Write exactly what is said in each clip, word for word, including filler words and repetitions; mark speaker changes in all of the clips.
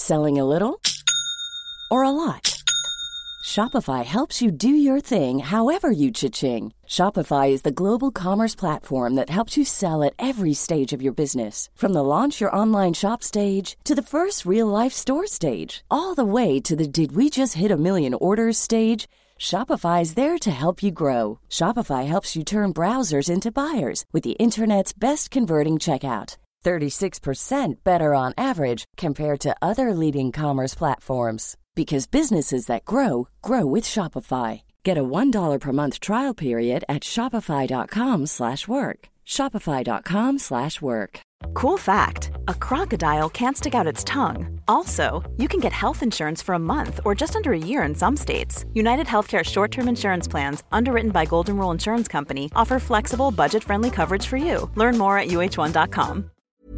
Speaker 1: Selling a little or a lot? Shopify helps you do your thing however you cha-ching. Shopify is the global commerce platform that helps you sell at every stage of your business. From the launch your online shop stage to the first real-life store stage, all the way to the did we just hit a million orders stage. Shopify is there to help you grow. Shopify helps you turn browsers into buyers with the internet's best converting checkout. thirty-six percent better on average compared to other leading commerce platforms. Because businesses that grow, grow with Shopify. Get a one dollar per month trial period at shopify.com slash work. Shopify.com slash work.
Speaker 2: Cool fact, a crocodile can't stick out its tongue. Also, you can get health insurance for a month or just under a year in some states. United Healthcare short-term insurance plans, underwritten by Golden Rule Insurance Company, offer flexible, budget-friendly coverage for you. Learn more at U H one dot com.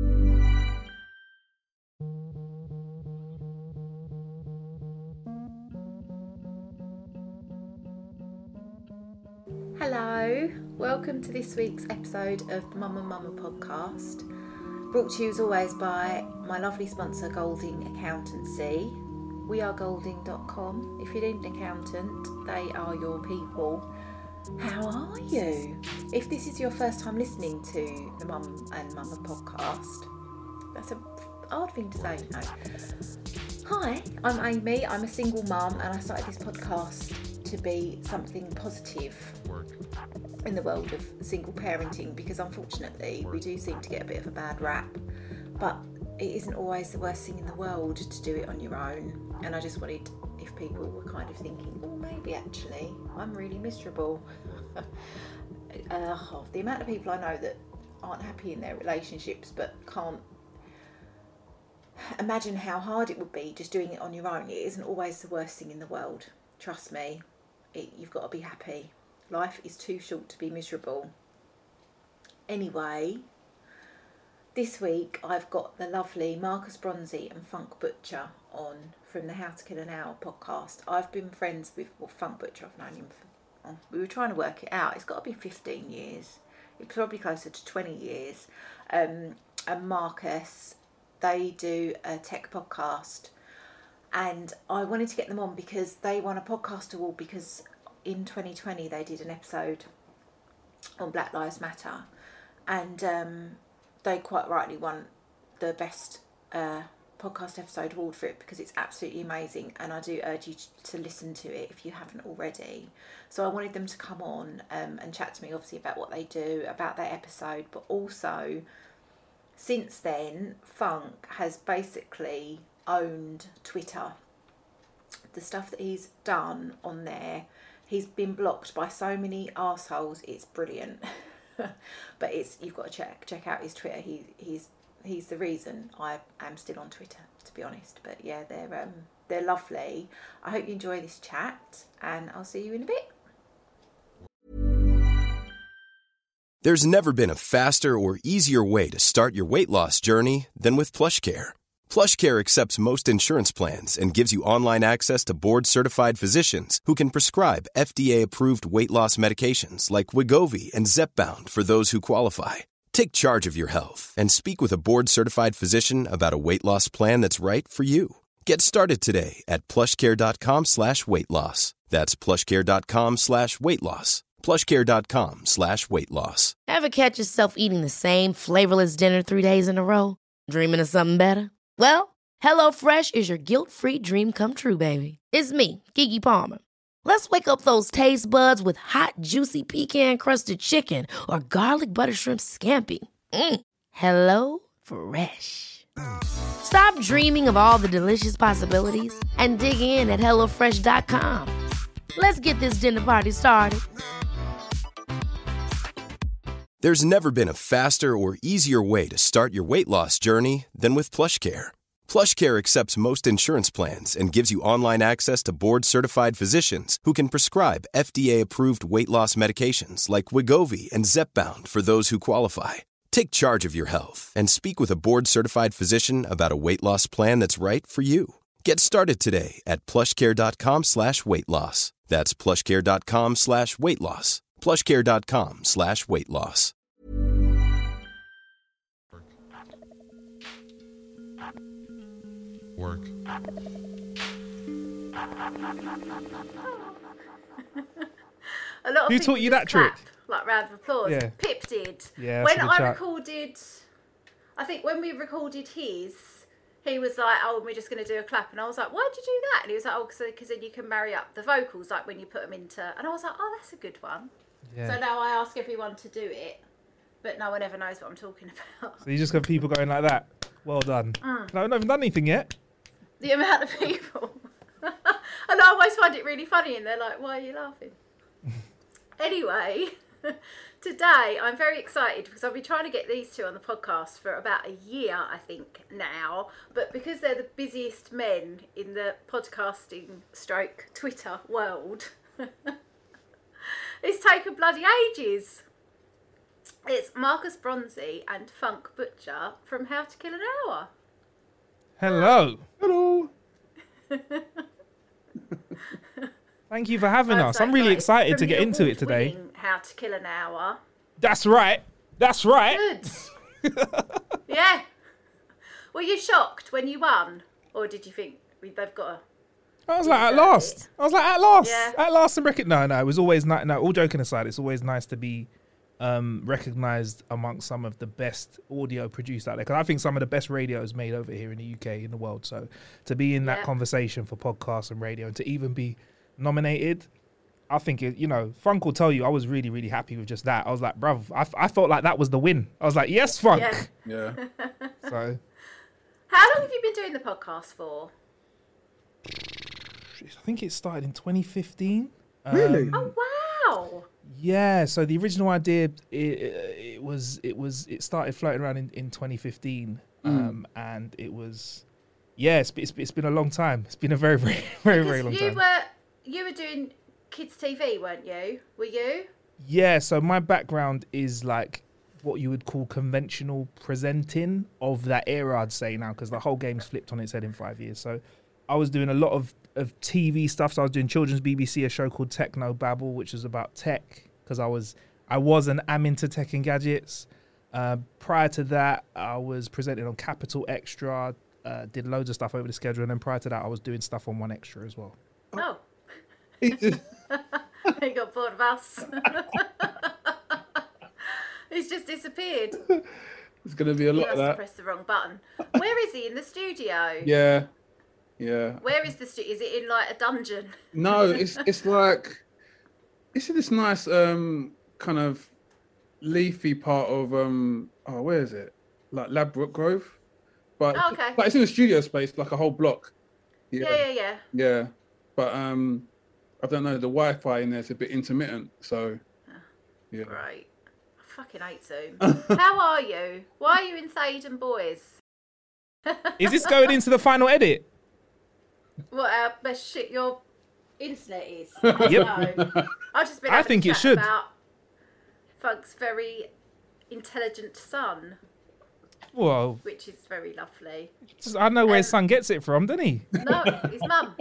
Speaker 3: Hello, welcome to this week's episode of the Mama Mama podcast, brought to you as always by my lovely sponsor Golding Accountancy. We are golding dot com. If you need an accountant, they are your people. How are you? If this is your first time listening to the Mum and Mama podcast, that's an odd thing to say, no. Hi, I'm Amy, I'm a single mum, and I started this podcast to be something positive in the world of single parenting, because unfortunately we do seem to get a bit of a bad rap, but it isn't always the worst thing in the world to do it on your own. And I just wanted, if people were kind of thinking, oh, maybe actually I'm really miserable. uh, the amount of people I know that aren't happy in their relationships but can't imagine how hard it would be just doing it on your own. It isn't always the worst thing in the world, trust me. It, you've got to be happy. Life is too short to be miserable. Anyway, this week I've got the lovely Marcus Bronzy and Funk Butcher on from the How to Kill an Hour podcast. I've been friends with well, Funk Butcher. I've known him for, oh, we were trying to work it out. It's got to be fifteen years. It's probably closer to twenty years. Um, and Marcus, they do a tech podcast. And I wanted to get them on because they won a podcast award, because in twenty twenty they did an episode on Black Lives Matter, and um, they quite rightly won the best uh, podcast episode award for it, because it's absolutely amazing, and I do urge you to listen to it if you haven't already. So I wanted them to come on um, and chat to me obviously about what they do, about their episode, but also since then Funk has basically owned Twitter. The stuff that he's done on there, he's been blocked by so many arseholes, it's brilliant. But it's you've got to check check out his Twitter. He he's he's the reason I am still on Twitter, to be honest. But yeah, they're um they're lovely. I hope you enjoy this chat, and I'll see you in a bit.
Speaker 4: There's never been a faster or easier way to start your weight loss journey than with PlushCare. PlushCare accepts most insurance plans and gives you online access to board-certified physicians who can prescribe F D A-approved weight loss medications like Wegovy and Zepbound for those who qualify. Take charge of your health and speak with a board-certified physician about a weight loss plan that's right for you. Get started today at plushcare.com slash weight loss. That's plushcare.com slash weight loss. plushcare.com slash weight loss.
Speaker 5: Ever catch yourself eating the same flavorless dinner three days in a row? Dreaming of something better? Well, HelloFresh is your guilt-free dream come true, baby. It's me, Keke Palmer. Let's wake up those taste buds with hot, juicy pecan-crusted chicken or garlic butter shrimp scampi. Mm. Hello Fresh. Stop dreaming of all the delicious possibilities and dig in at hello fresh dot com. Let's get this dinner party started.
Speaker 4: There's never been a faster or easier way to start your weight loss journey than with PlushCare. PlushCare accepts most insurance plans and gives you online access to board-certified physicians who can prescribe F D A-approved weight loss medications like Wegovy and Zepbound for those who qualify. Take charge of your health and speak with a board-certified physician about a weight loss plan that's right for you. Get started today at plushcare.com slash weight loss. That's plushcare.com slash weight loss. plushcare.com slash weight loss.
Speaker 6: work.
Speaker 3: A lot of
Speaker 7: Who
Speaker 3: people
Speaker 7: taught you
Speaker 3: just
Speaker 7: that trick?
Speaker 3: clap, like round of applause.
Speaker 7: Yeah.
Speaker 3: Pip did.
Speaker 7: Yeah, that's
Speaker 3: when
Speaker 7: a good
Speaker 3: I
Speaker 7: chat.
Speaker 3: recorded, I think when we recorded his, he was like, "Oh, we're just going to do a clap," and I was like, "Why'd you do that?" And he was like, "Oh, because then you can marry up the vocals, like when you put them into." And I was like, "Oh, that's a good one."
Speaker 7: Yeah.
Speaker 3: So now I ask everyone to do it, but no one ever knows what I'm talking about.
Speaker 7: So you just got people going like that. Well done.
Speaker 3: Mm.
Speaker 7: No, I haven't done anything yet.
Speaker 3: The amount of people. And I always find it really funny, and they're like, "Why are you laughing?" Anyway, today I'm very excited because I've been trying to get these two on the podcast for about a year, I think, now. But because they're the busiest men in the podcasting stroke Twitter world, it's taken bloody ages. It's Marcus Bronzy and Funk Butcher from How to Kill an Hour.
Speaker 7: Hello.
Speaker 8: Hello.
Speaker 7: Thank you for having
Speaker 3: I'm
Speaker 7: us.
Speaker 3: so
Speaker 7: I'm really excited
Speaker 3: From
Speaker 7: to get
Speaker 3: the
Speaker 7: into it today.
Speaker 3: award-winning How to Kill an Hour.
Speaker 7: That's right. That's right.
Speaker 3: Good. Yeah. Were you shocked when you won, or did you think we both got a?
Speaker 7: I was like, at
Speaker 3: deserve
Speaker 7: last.
Speaker 3: it?
Speaker 7: I was like, at last.
Speaker 3: Yeah.
Speaker 7: At last, and reckon. No, no. It was always nice. No, all joking aside, it's always nice to be um, recognised amongst some of the best audio produced out there. Because I think some of the best radio is made over here in the U K, in the world. So to be in that
Speaker 3: Yeah.
Speaker 7: conversation for podcasts and radio, and to even be nominated, I think, it, you know, Funk will tell you, I was really, really happy with just that. I was like, bruv, I, I felt like that was the win. I was like, yes, Funk.
Speaker 3: Yeah.
Speaker 8: Yeah.
Speaker 7: So
Speaker 3: How long have you been doing the podcast for?
Speaker 7: I think it started in twenty fifteen.
Speaker 8: Really?
Speaker 7: Um,
Speaker 3: Oh wow!
Speaker 7: Yeah, so the original idea, it, it was, it was, it started floating around in, in twenty fifteen, um, and it was, yeah, it's, it's, it's been a long time. It's been a very, very, very, very long
Speaker 3: you
Speaker 7: time.
Speaker 3: were you were doing kids T V, weren't you? Were you?
Speaker 7: Yeah, so my background is like what you would call conventional presenting of that era, I'd say now, because the whole game's flipped on its head in five years. So I was doing a lot of, of T V stuff. So I was doing children's B B C, a show called Techno Babble, which was about tech, because I was I was and am into tech and gadgets. Uh, prior to that, I was presenting on Capital Extra, uh, did loads of stuff over the schedule, and then prior to that, I was doing stuff on One Extra as well.
Speaker 3: Oh,
Speaker 8: It- it-
Speaker 3: he got bored of us. He's just disappeared.
Speaker 8: There's going to be a
Speaker 3: He
Speaker 8: lot
Speaker 3: must
Speaker 8: of
Speaker 3: have
Speaker 8: that.
Speaker 3: pressed the wrong button. Where is he? In the studio?
Speaker 8: Yeah. Yeah.
Speaker 3: Where is the studio? Is it in like a dungeon?
Speaker 8: No, it's it's like it's in this nice um kind of leafy part of um oh where is it? Like Ladbroke Grove. But
Speaker 3: Oh, okay.
Speaker 8: but it's in a studio space, like a whole block.
Speaker 3: Yeah, yeah, yeah.
Speaker 8: Yeah. But um I don't know, the Wi-Fi in there's a bit intermittent, so yeah.
Speaker 3: Right. I fucking hate Zoom. How are you? Why are you in Thaden Boys?
Speaker 7: Is this going into the final edit?
Speaker 3: What our best shit your internet is?
Speaker 7: Yep.
Speaker 3: No. I've just been
Speaker 7: I
Speaker 3: having
Speaker 7: think
Speaker 3: a
Speaker 7: it
Speaker 3: chat
Speaker 7: should.
Speaker 3: about Funk's very intelligent son,
Speaker 7: Well,
Speaker 3: which is very lovely.
Speaker 7: just, I know where his
Speaker 3: Um,
Speaker 7: son gets it from, doesn't he?
Speaker 3: No, his mum.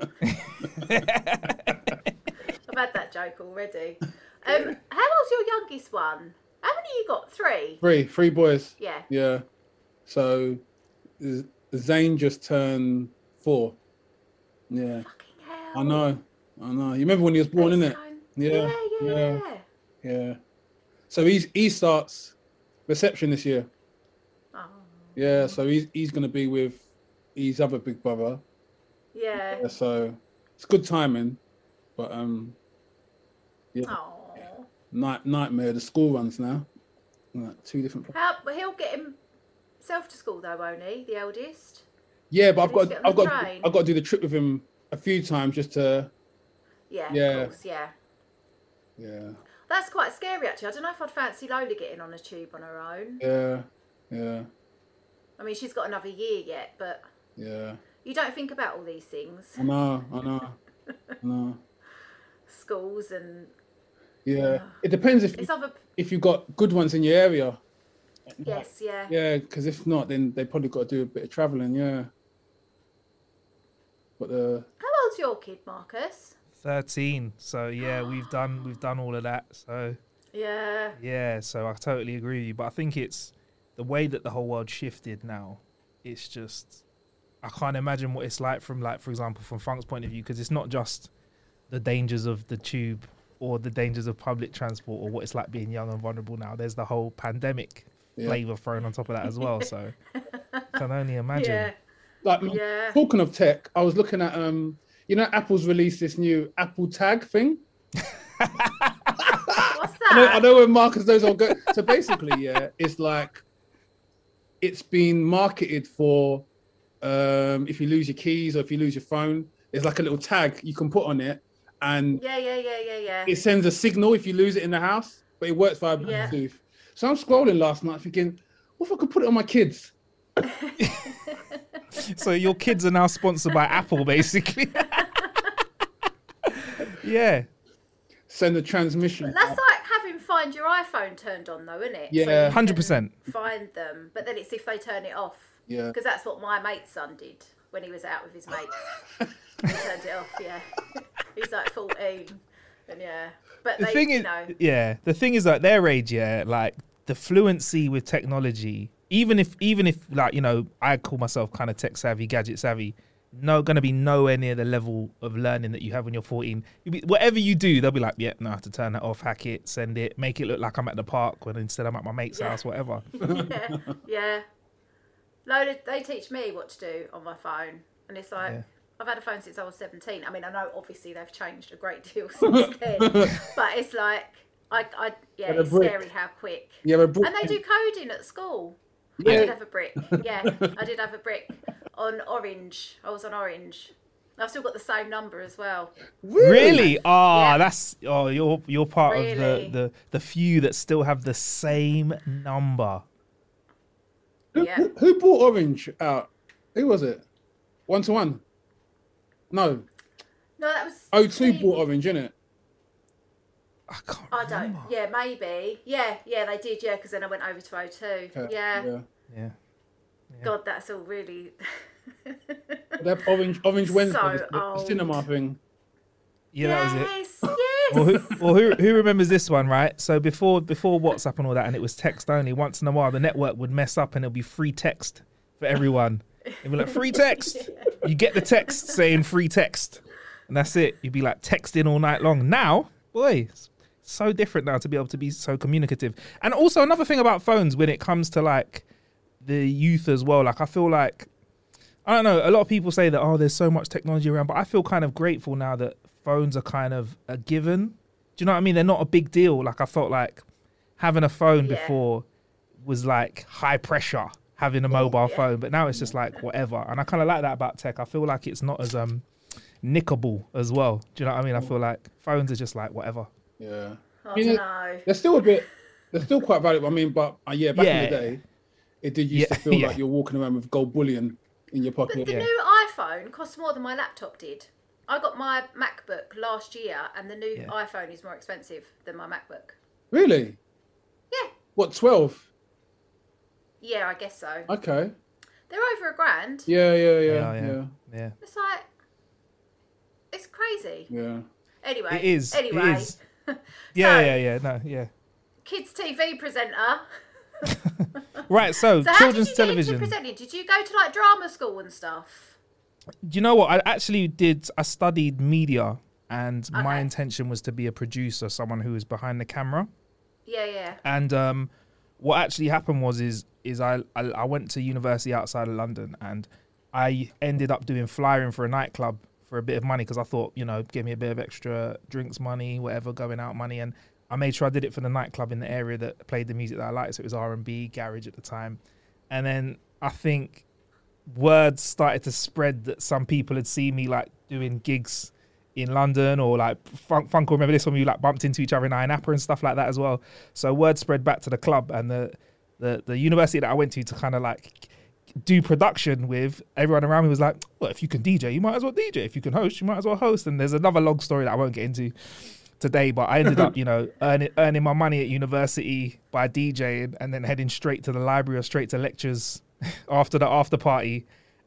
Speaker 3: I've had that joke already. Um, how old's your youngest one? How many you got? Three?
Speaker 8: Three, three boys.
Speaker 3: Yeah.
Speaker 8: Yeah. So Z- Zane just turned four. Yeah.
Speaker 3: Fucking hell.
Speaker 8: I know. I know. You remember when he was born,
Speaker 3: It's
Speaker 8: innit?
Speaker 3: going-
Speaker 8: Yeah.
Speaker 3: Yeah, yeah, yeah.
Speaker 8: Yeah. So he's he starts reception this year.
Speaker 3: Oh,
Speaker 8: Yeah. So he's he's gonna be with his other big brother.
Speaker 3: yeah.
Speaker 8: Yeah, so it's good timing, but um, yeah.
Speaker 3: Oh.
Speaker 8: Night nightmare. The school runs now. Like two different.
Speaker 3: How, but he'll get himself to school though, won't he? The eldest.
Speaker 8: Yeah, but I've
Speaker 3: Does he
Speaker 8: got
Speaker 3: get on
Speaker 8: I've
Speaker 3: the
Speaker 8: got
Speaker 3: train?
Speaker 8: I've got to do the trip with him a few times just to
Speaker 3: Yeah.
Speaker 8: Yeah.
Speaker 3: Of course. Yeah.
Speaker 8: yeah
Speaker 3: That's quite scary actually. I don't know if I'd fancy Lola getting on a tube on her own.
Speaker 8: yeah yeah
Speaker 3: I mean, she's got another year yet, but
Speaker 8: yeah.
Speaker 3: you don't think about all these things.
Speaker 8: I know I know I know.
Speaker 3: Schools and
Speaker 8: Yeah, it depends if
Speaker 3: it's other.
Speaker 8: if you've got good ones in your area.
Speaker 3: Yes. Yeah.
Speaker 8: Yeah, because if not, then they probably got to do a bit of travelling. Yeah. But uh,
Speaker 3: How old's your kid, Marcus?
Speaker 7: thirteen. So yeah, we've done we've done all of that. So
Speaker 3: Yeah.
Speaker 7: yeah, so I totally agree with you. But I think it's the way that the whole world shifted now. It's just I can't imagine what it's like from, like, for example, from Funk's point of view, because it's not just the dangers of the tube or the dangers of public transport or what it's like being young and vulnerable now. There's the whole pandemic yeah. flavour thrown on top of that as well. So I can only imagine.
Speaker 3: Yeah.
Speaker 8: Like,
Speaker 3: yeah.
Speaker 8: talking of tech, I was looking at, um, you know, Apple's released this new Apple Tag thing.
Speaker 3: What's that?
Speaker 8: I know, I know when Marcus knows I'll go. So basically, yeah, it's like, it's been marketed for um, if you lose your keys or if you lose your phone, there's like a little tag you can put on it. And
Speaker 3: yeah, yeah, yeah, yeah, yeah.
Speaker 8: it sends a signal if you lose it in the house, but it works via Bluetooth. Yeah. So I'm scrolling last night thinking, what if I could put it on my kids?
Speaker 7: So your kids are now sponsored by Apple, basically. Yeah.
Speaker 8: Send the transmission.
Speaker 3: That's like having Find Your iPhone turned on, though, isn't it?
Speaker 8: Yeah,
Speaker 3: so
Speaker 7: one hundred percent.
Speaker 3: Find them, but then it's if they turn it off.
Speaker 8: Yeah.
Speaker 3: Because that's what my mate's son did when he was out with his mates. He turned it off, yeah. He's like fourteen. And yeah. But
Speaker 7: the
Speaker 3: they,
Speaker 7: thing
Speaker 3: you
Speaker 7: is,
Speaker 3: know.
Speaker 7: yeah, the thing is, like, their age, yeah, like, the fluency with technology, even if, even if, like, you know, I call myself kind of tech savvy, gadget savvy, no, going to be nowhere near the level of learning that you have when you're fourteen. You'll be, whatever you do, they'll be like, yeah, no, I have to turn that off, hack it, send it, make it look like I'm at the park when instead I'm at my mate's
Speaker 3: yeah.
Speaker 7: house, whatever.
Speaker 3: yeah, yeah. Load of, they teach me what to do on my phone, and it's like, yeah. I've had a phone since I was seventeen. I mean, I know obviously they've changed a great deal since then, but it's like, I, I yeah, it's
Speaker 8: brick.
Speaker 3: scary how quick.
Speaker 8: Yeah, a brick.
Speaker 3: And they do coding at school.
Speaker 8: Yeah.
Speaker 3: I did have a brick. Yeah, I did have a brick on Orange. I was on Orange. I've still got the same number as well.
Speaker 7: Really? really? Oh,
Speaker 3: yeah.
Speaker 7: that's oh, you're you're part
Speaker 3: really?
Speaker 7: of the, the the few that still have the same number.
Speaker 8: Who,
Speaker 3: yeah.
Speaker 8: who, who bought Orange out? Who was it? One to one? No.
Speaker 3: No, that was.
Speaker 8: O two bought Orange, innit?
Speaker 7: I can't
Speaker 3: I
Speaker 7: remember.
Speaker 3: don't. Yeah, maybe. Yeah, yeah, they did. Yeah, because then I went over to O two.
Speaker 8: Okay.
Speaker 3: Yeah.
Speaker 8: yeah.
Speaker 7: Yeah.
Speaker 3: God, that's all really.
Speaker 8: That Orange Orange Wednesday,
Speaker 3: So
Speaker 8: the, the
Speaker 3: old.
Speaker 8: cinema thing.
Speaker 7: Yeah,
Speaker 3: yes,
Speaker 7: that was it.
Speaker 3: Yes.
Speaker 7: Well, who, well who, who remembers this one, right? So before before WhatsApp and all that, and it was text only. Once in a while, the network would mess up, and it'll be free text for everyone. It'd be like free text. You get the text saying free text, and that's it. You'd be like texting all night long. Now, boy, it's so different now to be able to be so communicative. And also another thing about phones when it comes to like the youth as well. Like I feel like I don't know. A lot of people say that oh, there's so much technology around, but I feel kind of grateful now that phones are kind of a given. Do you know what I mean? They're not a big deal. Like I felt like having a phone
Speaker 3: Yeah.
Speaker 7: before was like high pressure having a mobile
Speaker 3: Yeah.
Speaker 7: phone, but now it's just like whatever. And I kind of like that about tech. I feel like it's not as um nickable as well. Do you know what I mean? I feel like phones are just like whatever.
Speaker 8: Yeah.
Speaker 3: I
Speaker 8: mean,
Speaker 3: don't know.
Speaker 8: They're still a bit. They're still quite valuable. I mean, but uh, yeah, back
Speaker 7: Yeah.
Speaker 8: in the day, it did used
Speaker 7: Yeah,
Speaker 8: to feel
Speaker 7: yeah.
Speaker 8: like you're walking around with gold bullion in your
Speaker 3: But
Speaker 8: pocket.
Speaker 3: the
Speaker 7: Yeah.
Speaker 3: new iPhone costs more than my laptop did. I got my MacBook last year, and the new
Speaker 7: Yeah.
Speaker 3: iPhone is more expensive than my MacBook.
Speaker 8: Really?
Speaker 3: Yeah.
Speaker 8: What, twelve?
Speaker 3: Yeah, I guess so.
Speaker 8: Okay.
Speaker 3: They're over a grand.
Speaker 8: Yeah, yeah, yeah,
Speaker 7: Yeah,
Speaker 8: yeah,
Speaker 7: yeah. Yeah.
Speaker 3: It's like, it's crazy.
Speaker 8: yeah.
Speaker 3: Anyway.
Speaker 7: It is.
Speaker 3: Anyway.
Speaker 7: It is. Yeah,
Speaker 3: So-
Speaker 7: yeah, yeah. No, yeah.
Speaker 3: Kids T V presenter.
Speaker 7: Right, so,
Speaker 3: So how did
Speaker 7: children's
Speaker 3: you get
Speaker 7: television.
Speaker 3: into presenting? Did you go to like drama school and stuff?
Speaker 7: Do you know what? I actually did, I studied media, and my
Speaker 3: Okay.
Speaker 7: intention was to be a producer, someone who was behind the camera.
Speaker 3: Yeah, yeah.
Speaker 7: And um, what actually happened was is is I, I I went to university outside of London, and I ended up doing flyering for a nightclub for a bit of money because I thought, you know, give me a bit of extra drinks money, whatever, going out money. And I made sure I did it for the nightclub in the area that played the music that I liked. So it was R and B, garage at the time. And then I think words started to spread that some people had seen me like doing gigs in London, or like Funk, Funk will remember this when we like bumped into each other in Iron Apple and stuff like that as well. So word spread back to the club, and the the, the university that I went to to kind of like do production with, everyone around me was like, well, if you can D J, you might as well D J. If you can host, you might as well host. And there's another long story that I won't get into today, but I ended up, you know, earning earning my money at university by DJing, and then heading straight to the library or straight to lectures after the after party.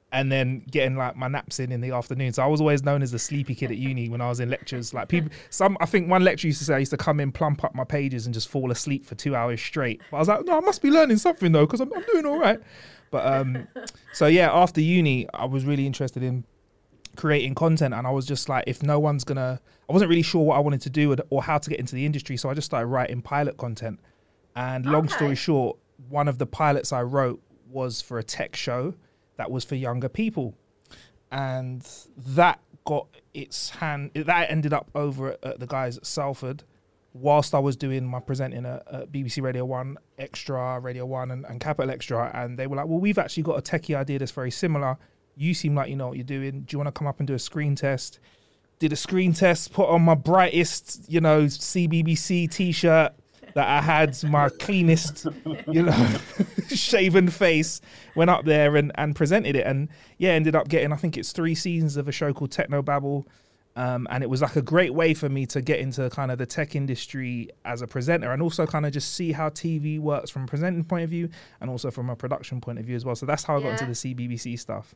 Speaker 7: and then getting like my naps in in the afternoon. So I was always known as the sleepy kid at uni when I was in lectures. Like people, some I think one lecturer used to say I used to come in, plump up my pages, and just fall asleep for two hours straight. But I was like, no, I must be learning something though, because I'm, I'm doing all right. But um, so yeah, after uni, I was really interested in creating content, and I was just like, if no one's gonna, I wasn't really sure what I wanted to do or how to get into the industry, so I just started writing pilot content. And long
Speaker 3: Okay.
Speaker 7: story short, one of the pilots I wrote was for a tech show that was for younger people, and that got its hand. That ended up over at, at the guys at Salford, whilst I was doing my presenting at, at B B C Radio One Extra, Radio One, and, and Capital Extra, and they were like, "Well, we've actually got a techie idea that's very similar. You seem like you know what you're doing. Do you want to come up and do a screen test?" Did a screen test, put on my brightest, you know, C B B C t-shirt that I had, my cleanest, you know, shaven face, went up there and, and presented it. And yeah, ended up getting, I think it's three seasons of a show called Techno Babble. Um, and it was like a great way for me to get into kind of the tech industry as a presenter, and also kind of just see how T V works from a presenting point of view and also from a production point of view as well. So that's how I got
Speaker 3: Yeah.
Speaker 7: into the C B B C stuff.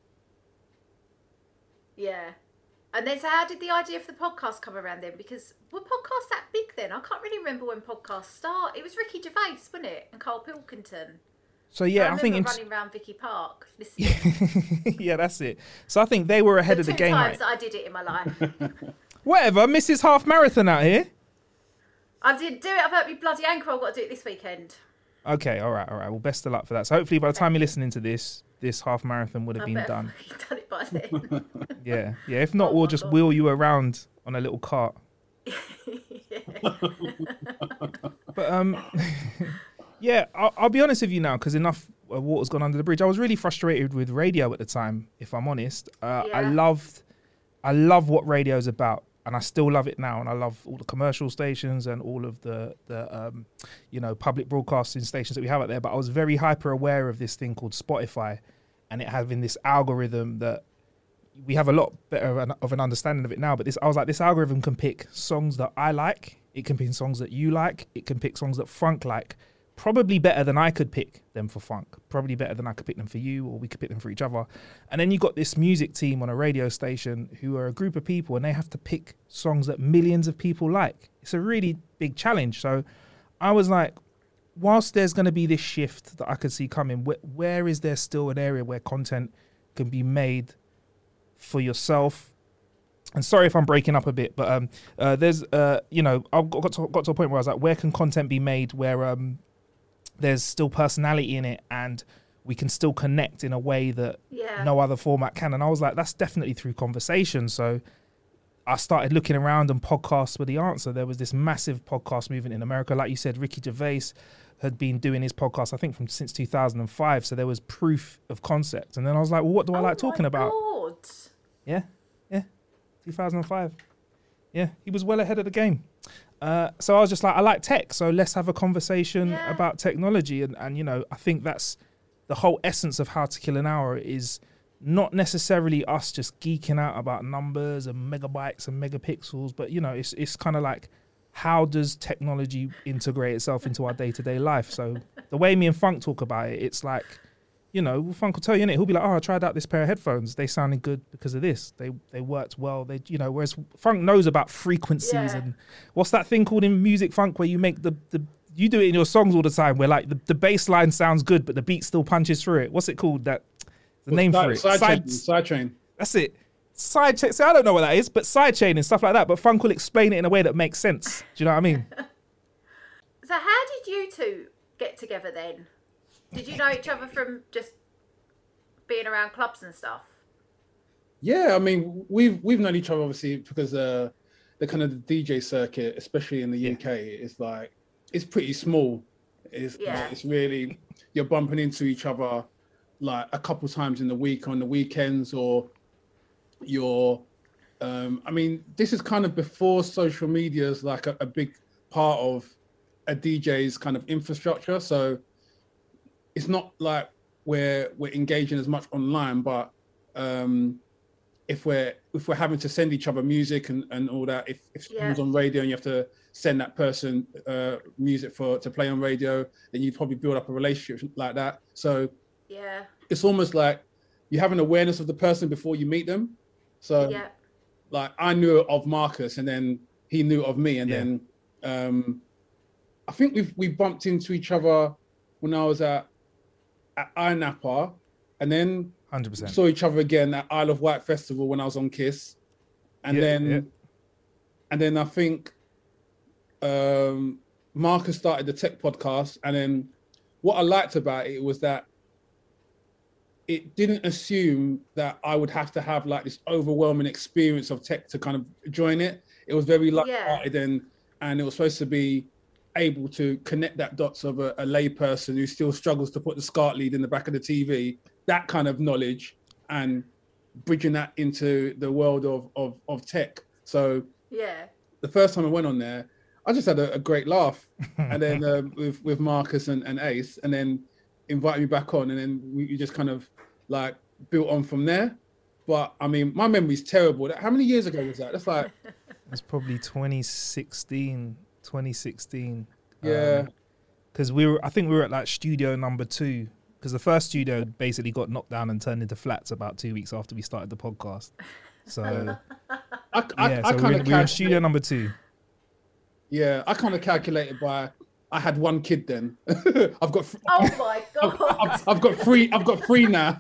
Speaker 3: Yeah. And then, so how did the idea for the podcast come around then? Because were podcasts that big then? I can't really remember when podcasts start. It was Ricky Gervais, wasn't it? And Carl Pilkington.
Speaker 7: So yeah,
Speaker 3: I,
Speaker 7: I think
Speaker 3: remember
Speaker 7: in,
Speaker 3: running around Vicky Park listening.
Speaker 7: yeah, that's it. So I think they were ahead
Speaker 3: the
Speaker 7: of the
Speaker 3: two
Speaker 7: game.
Speaker 3: times
Speaker 7: Right?
Speaker 3: that I did it in my life.
Speaker 7: Whatever, Missus Half Marathon out here.
Speaker 3: I did do it. I've hurt me bloody ankle. I've got to do it this weekend.
Speaker 7: Okay, all right, all right. Well, best of luck for that. So hopefully by the time you're listening to this, this half marathon would have
Speaker 3: I
Speaker 7: been
Speaker 3: better
Speaker 7: done.
Speaker 3: fucking done it by then.
Speaker 7: Yeah, yeah. If not,
Speaker 3: Oh
Speaker 7: we'll
Speaker 3: my
Speaker 7: just
Speaker 3: God.
Speaker 7: wheel you around on a little cart. But um, yeah, I'll, I'll be honest with you now, because enough uh, water's gone under the bridge. I was really frustrated with radio at the time, if I'm honest. Uh, I
Speaker 3: Yeah.
Speaker 7: loved, I love what radio's about, and I still love it now. And I love all the commercial stations and all of the the um, you know, public broadcasting stations that we have out there. But I was very hyper aware of this thing called Spotify, and it having this algorithm that we have a lot better of an, of an understanding of it now. But this, I was like, this algorithm can pick songs that I like. It can pick songs that you like. It can pick songs that Funk like. Probably better than I could pick them for Funk. Probably better than I could pick them for you, or we could pick them for each other. And then you got this music team on a radio station who are a group of people, and they have to pick songs that millions of people like. It's a really big challenge. So I was like, whilst there's going to be this shift that I could see coming, wh- where is there still an area where content can be made for yourself? And sorry if I'm breaking up a bit, but um, uh, there's, uh, you know, I got to, got to a point where I was like, where can content be made where um, there's still personality in it and we can still connect in a way that
Speaker 3: Yeah.
Speaker 7: no other format can? And I was like, that's definitely through conversation. So I started looking around, and podcasts were the answer. There was this massive podcast movement in America. Like you said, Ricky Gervais had been doing his podcast, I think, from since two thousand five. So there was proof of concept. And then I was like, well, what do I
Speaker 3: Oh
Speaker 7: like talking
Speaker 3: my
Speaker 7: about?
Speaker 3: God.
Speaker 7: Yeah, yeah, two thousand five. Yeah, he was well ahead of the game. Uh, so I was just like, I like tech, so let's have a conversation
Speaker 3: Yeah.
Speaker 7: about technology. And, and, you know, I think that's the whole essence of How to Kill an Hour, is not necessarily us just geeking out about numbers and megabytes and megapixels, but, you know, it's it's kind of like, how does technology integrate itself into our day-to-day life? So the way me and Funk talk about it, it's like, you know, Funk will tell you, innit? He'll be like, oh, I tried out this pair of headphones. They sounded good because of this. They they worked well. They, you know, whereas Funk knows about frequencies
Speaker 3: Yeah.
Speaker 7: and what's that thing called in music, Funk, where you make the, the you do it in your songs all the time, where like the, the bass line sounds good, but the beat still punches through it. What's it called? That the name for it?
Speaker 8: Side,
Speaker 7: Side-
Speaker 8: chain, side chain.
Speaker 7: That's it. Side chain. So I don't know what that is, but side chain and stuff like that. But Funk will explain it in a way that makes sense. Do you know what I mean?
Speaker 3: So how did you two get together then? Did you know each other from just being around clubs and stuff?
Speaker 8: Yeah, I mean, we've we've known each other obviously because uh, the kind of the D J circuit, especially in the U K, is like it's pretty small. It's
Speaker 3: Yeah.
Speaker 8: it's really, you're bumping into each other like a couple times in the week on the weekends, or you're. Um, I mean, this is kind of before social media is like a, a big part of a D J's kind of infrastructure. So it's not like we're we're engaging as much online, but um, if we're if we're having to send each other music and, and all that, if, if
Speaker 3: Yeah.
Speaker 8: someone's on radio and you have to send that person uh, music for to play on radio, then you probably build up a relationship like that. So
Speaker 3: Yeah.
Speaker 8: it's almost like you have an awareness of the person before you meet them. So
Speaker 3: Yeah.
Speaker 8: like I knew of Marcus and then he knew of me. And
Speaker 7: Yeah.
Speaker 8: then um, I think we've, we bumped into each other when I was at, at I Napa, and then
Speaker 7: one hundred percent.
Speaker 8: saw each other again at Isle of Wight Festival when I was on KISS. And
Speaker 7: Yeah,
Speaker 8: then,
Speaker 7: yeah.
Speaker 8: and then I think um, Marcus started the tech podcast. And then what I liked about it was that it didn't assume that I would have to have like this overwhelming experience of tech to kind of join it. It was very light-hearted
Speaker 3: Yeah.
Speaker 8: and, and it was supposed to be able to connect that dots of a, a lay person who still struggles to put the SCART lead in the back of the T V, that kind of knowledge, and bridging that into the world of, of, of tech. So
Speaker 3: Yeah.
Speaker 8: the first time I went on there, I just had a, a great laugh. And then uh, with, with Marcus and, and Ace, and then invited me back on, and then we, we just kind of like built on from there. But I mean, my memory's terrible. That- How many years ago was that? That's like,
Speaker 7: It's probably twenty sixteen, twenty sixteen.
Speaker 8: yeah.
Speaker 7: Because we were, I think we were at like studio number two. Because the first studio basically got knocked down and turned into flats about two weeks after we started the podcast. So
Speaker 8: I, I,
Speaker 7: yeah,
Speaker 8: I
Speaker 7: so
Speaker 8: kind
Speaker 7: we're,
Speaker 8: of
Speaker 7: in, we're in studio number two.
Speaker 8: yeah, I kind of calculated by, I had one kid then. I've got,
Speaker 3: Oh my God.
Speaker 8: I've, I've got three, I've got three now.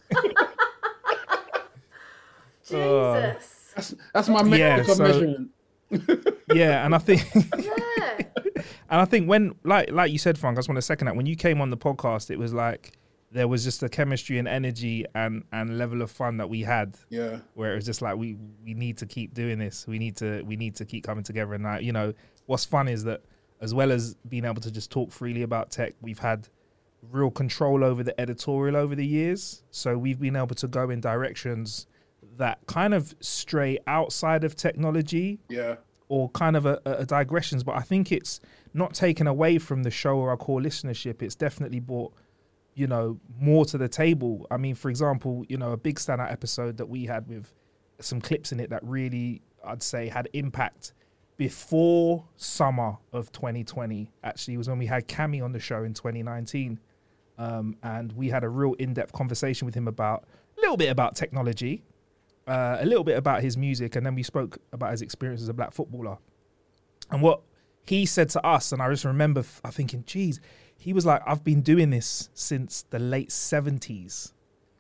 Speaker 3: Jesus.
Speaker 8: That's, that's my
Speaker 7: Yeah,
Speaker 8: metric of
Speaker 7: so-
Speaker 8: measurement.
Speaker 7: Yeah, and I think
Speaker 3: Yeah.
Speaker 7: and I think when like like you said, Frank, I just want to second that. When you came on the podcast, it was like there was just a chemistry and energy and and level of fun that we had.
Speaker 8: Yeah.
Speaker 7: Where it was just like we we need to keep doing this. We need to we need to keep coming together. And like, you know, what's fun is that as well as being able to just talk freely about tech, we've had real control over the editorial over the years. So we've been able to go in directions that kind of stray outside of technology
Speaker 8: Yeah.
Speaker 7: or kind of a, a digressions, but I think it's not taken away from the show or our core listenership. It's definitely brought, you know, more to the table. I mean, for example, you know, a big standout episode that we had with some clips in it that really, I'd say, had impact before summer of twenty twenty, actually, was when we had Cammy on the show in twenty nineteen. Um, and we had a real in-depth conversation with him about a little bit about technology, uh, a little bit about his music, and then we spoke about his experience as a black footballer. And what he said to us, and I just remember f- I thinking, geez, he was like, I've been doing this since the late seventies.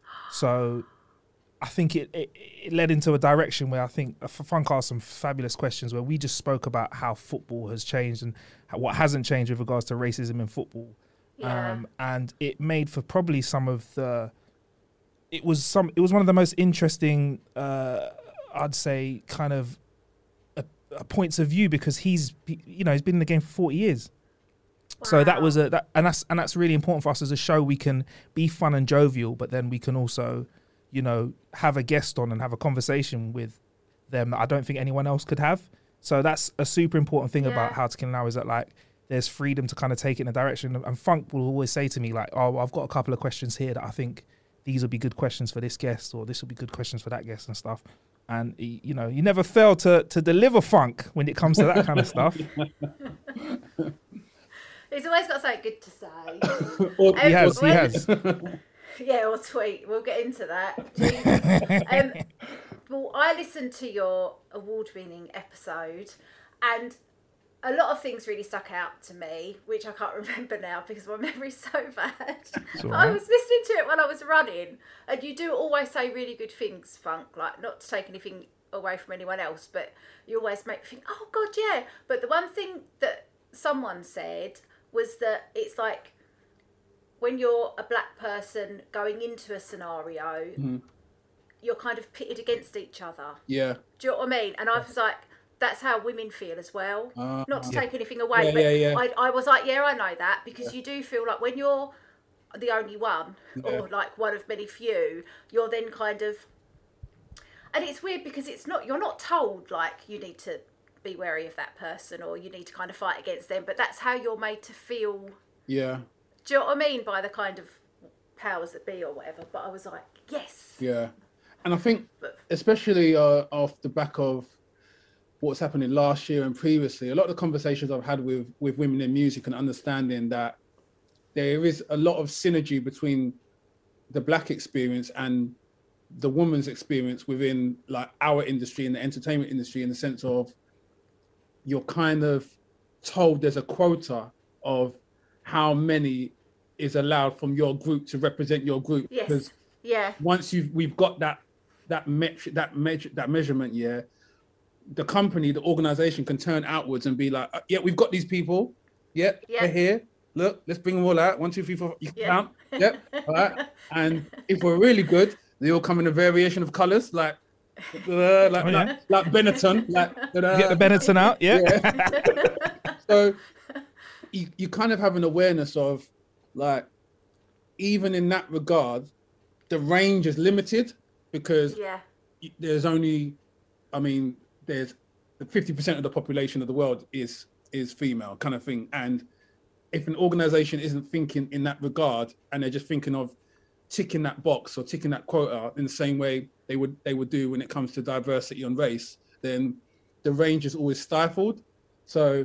Speaker 7: So I think it, it, it led into a direction where I think uh, Frank asked some fabulous questions where we just spoke about how football has changed and how, what hasn't changed with regards to racism in football.
Speaker 3: Yeah.
Speaker 7: Um, and it made for probably some of the, it was some, it was one of the most interesting, uh, I'd say, kind of uh, uh, points of view, because he's, you know, he's been in the game for forty years. So that was a, that, and that's, and that's really important for us as a show. We can be fun and jovial, but then we can also, you know, have a guest on and have a conversation with them that I don't think anyone else could have. So that's a super important thing
Speaker 3: Yeah.
Speaker 7: about How to Kill Now, is that like, there's freedom to kind of take it in a direction. And Funk will always say to me like, oh, I've got a couple of questions here that I think these will be good questions for this guest, or this will be good questions for that guest and stuff. And, y- you know, you never fail to to deliver, Funk, when it comes to that kind of stuff.
Speaker 3: He's always got something good to say.
Speaker 8: Or-
Speaker 7: He has, he
Speaker 3: when-
Speaker 7: has.
Speaker 3: Yeah, or tweet. We'll get into that. Jesus. um, well, I listened to your award-winning episode, and a lot of things really stuck out to me, which I can't remember now because my memory's so bad.
Speaker 7: all
Speaker 3: But
Speaker 7: right.
Speaker 3: I was listening to it when I was running, and you do always say really good things, Funk. Like, not to take anything away from anyone else, but you always make me think, oh God, yeah. But the one thing that someone said was that it's like, when you're a black person going into a scenario, you're kind of pitted against each other.
Speaker 8: Yeah.
Speaker 3: Do you know what I mean? And I was like, that's how women feel as well.
Speaker 8: Uh,
Speaker 3: Not to
Speaker 7: Yeah.
Speaker 3: take anything away,
Speaker 8: Yeah,
Speaker 3: but
Speaker 8: yeah, yeah.
Speaker 3: I, I was like, yeah, I know that, because you do feel like when you're the only one, or like one of many few, you're then kind of, and it's weird because it's not, you're not told like you need to be wary of that person or you need to kind of fight against them, but that's how you're made to feel.
Speaker 8: Yeah.
Speaker 3: Do you know what I mean by the kind of powers that be or whatever? But I was like, yes.
Speaker 8: Yeah. And I think, especially uh, off the back of what's happening last year and previously, a lot of the conversations I've had with, with women in music and understanding that there is a lot of synergy between the black experience and the woman's experience within like our industry and the entertainment industry, in the sense of you're kind of told there's a quota of how many is allowed from your group to represent your group.
Speaker 3: Yes.
Speaker 8: Because
Speaker 3: yeah.
Speaker 8: once you've we've got that that metric that measure that measurement, yeah, the company, the organization can turn outwards and be like, yeah, we've got these people. Yeah,
Speaker 3: yeah.
Speaker 8: they're here. Look, let's bring them all out. One, two, three, four. You can
Speaker 3: yeah.
Speaker 8: count. Yep. All right. And if we're really good, they all come in a variation of colors, like uh, like,
Speaker 7: oh, yeah.
Speaker 8: like like Benetton, like uh,
Speaker 7: get the Benetton out. Yeah.
Speaker 8: yeah. So you you kind of have an awareness of like, even in that regard, the range is limited because
Speaker 3: yeah.
Speaker 8: there's only, I mean, there's fifty percent of the population of the world is is female, kind of thing. And if an organization isn't thinking in that regard and they're just thinking of ticking that box or ticking that quota in the same way they would they would do when it comes to diversity and race, then the range is always stifled. So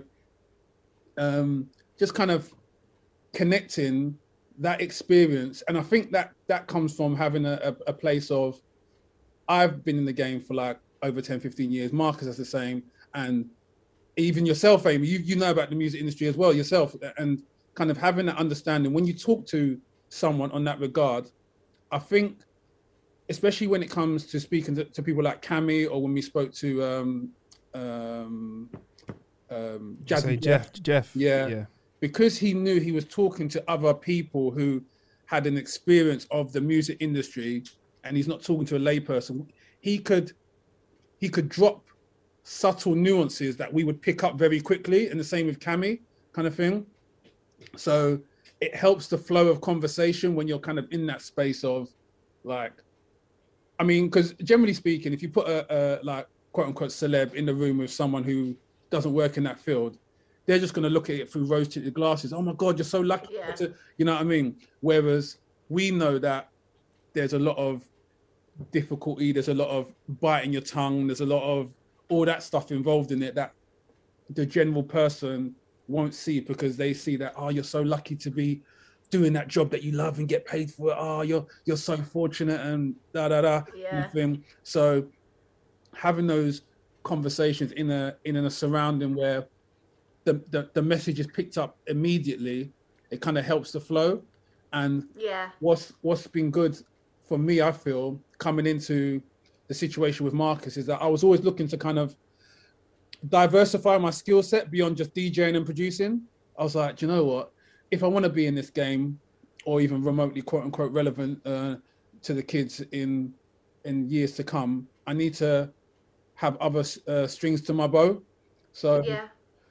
Speaker 8: um, just kind of connecting that experience. And I think that that comes from having a, a, a place of, I've been in the game for like over ten, fifteen years. Marcus is the same. And even yourself, Amy, you, you know about the music industry as well yourself, and kind of having that understanding. When you talk to someone on that regard, I think, especially when it comes to speaking to, to people like Cammy, or when we spoke to um, um, um, Jazzy
Speaker 7: Jeff, Jeff,
Speaker 8: yeah,
Speaker 7: yeah,
Speaker 8: because he knew he was talking to other people who had an experience of the music industry, and he's not talking to a layperson. He could, he could drop subtle nuances that we would pick up very quickly, and the same with Cammy, kind of thing. So it helps the flow of conversation when you're kind of in that space of like, I mean, because generally speaking, if you put a, a like quote unquote celeb in the room with someone who doesn't work in that field, they're just going to look at it through rose-tinted glasses. Oh my God, you're so lucky.
Speaker 3: Yeah.
Speaker 8: To, you know what I mean? Whereas we know that there's a lot of difficulty, there's a lot of biting your tongue, there's a lot of all that stuff involved in it that the general person won't see, because they see that, oh, you're so lucky to be doing that job that you love and get paid for it. Oh, you're you're so fortunate and da da da.
Speaker 3: Yeah.
Speaker 8: Thing. So having those conversations in a in a surrounding where the, the the message is picked up immediately, it kind of helps the flow. And
Speaker 3: yeah,
Speaker 8: what's what's been good for me, I feel, coming into the situation with Marcus, is that I was always looking to kind of diversify my skill set beyond just DJing and producing. I was like, do you know what? If I want to be in this game, or even remotely quote unquote relevant uh, to the kids in in years to come, I need to have other uh, strings to my bow. So
Speaker 3: yeah,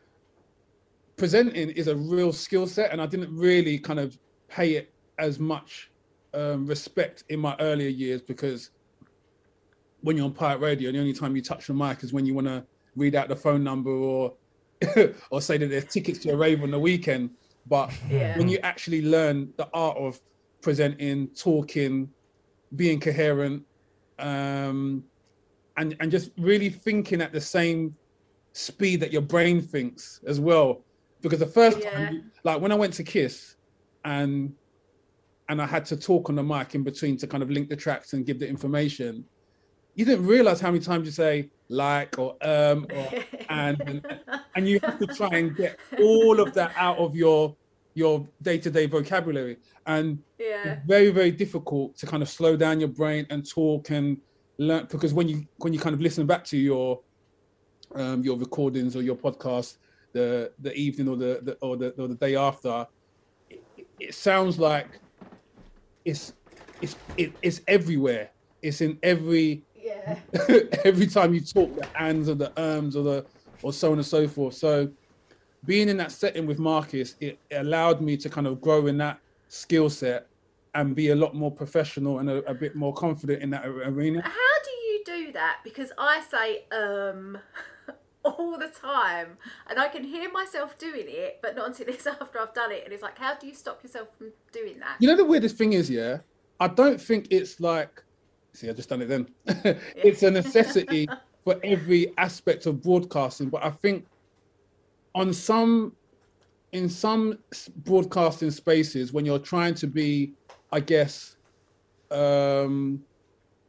Speaker 8: presenting is a real skill set, and I didn't really kind of pay it as much um, respect in my earlier years, because when you're on Pirate Radio, the only time you touch the mic is when you want to read out the phone number or or say that there's tickets to a rave on the weekend. But
Speaker 3: yeah.
Speaker 8: when you actually learn the art of presenting, talking, being coherent, um, and and just really thinking at the same speed that your brain thinks as well. Because the first
Speaker 3: yeah.
Speaker 8: time, like when I went to Kiss, and and I had to talk on the mic in between to kind of link the tracks and give the information, you didn't realize how many times you say like or um or and, and and you have to try and get all of that out of your your day-to-day vocabulary, and
Speaker 3: yeah.
Speaker 8: it's very very difficult to kind of slow down your brain and talk and learn, because when you when you kind of listen back to your um your recordings or your podcast the the evening or the, the or the or the day after, it, it sounds like it's it's it, it's everywhere. It's in every
Speaker 3: Yeah.
Speaker 8: every time you talk, the ands or the ums or the or so on and so forth. So being in that setting with Marcus, it, it allowed me to kind of grow in that skill set and be a lot more professional and a, a bit more confident in that arena.
Speaker 3: How do you do that? Because I say um all the time, and I can hear myself doing it, but not until it's after I've done it. And it's like, how do you stop yourself from doing that?
Speaker 8: You know, the weirdest thing is, yeah, I don't think it's like, see, I just done it then. It's a necessity for every aspect of broadcasting. But I think on some, in some broadcasting spaces, when you're trying to be, I guess, um,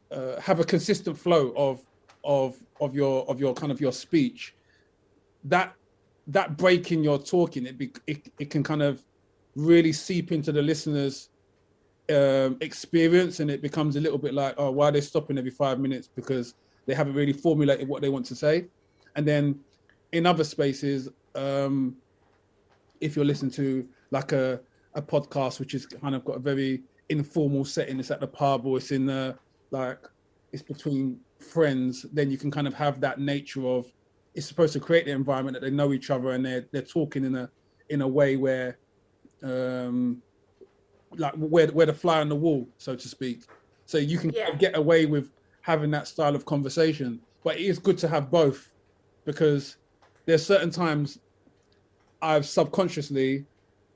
Speaker 8: uh, have a consistent flow of of of your of your kind of your speech, that that break in your talking, it be, it, it can kind of really seep into the listener's um, experience, and it becomes a little bit like, oh, why are they stopping every five minutes because they haven't really formulated what they want to say. And then in other spaces, um, if you're listening to like a, a podcast, which is kind of got a very informal setting, it's at the pub or it's in the, like, it's between friends, then you can kind of have that nature of, it's supposed to create the environment that they know each other and they're, they're talking in a, in a way where, um, like where, where the fly on the wall, so to speak. So you can
Speaker 3: Yeah.
Speaker 8: get away with having that style of conversation, but it is good to have both, because there's certain times I've subconsciously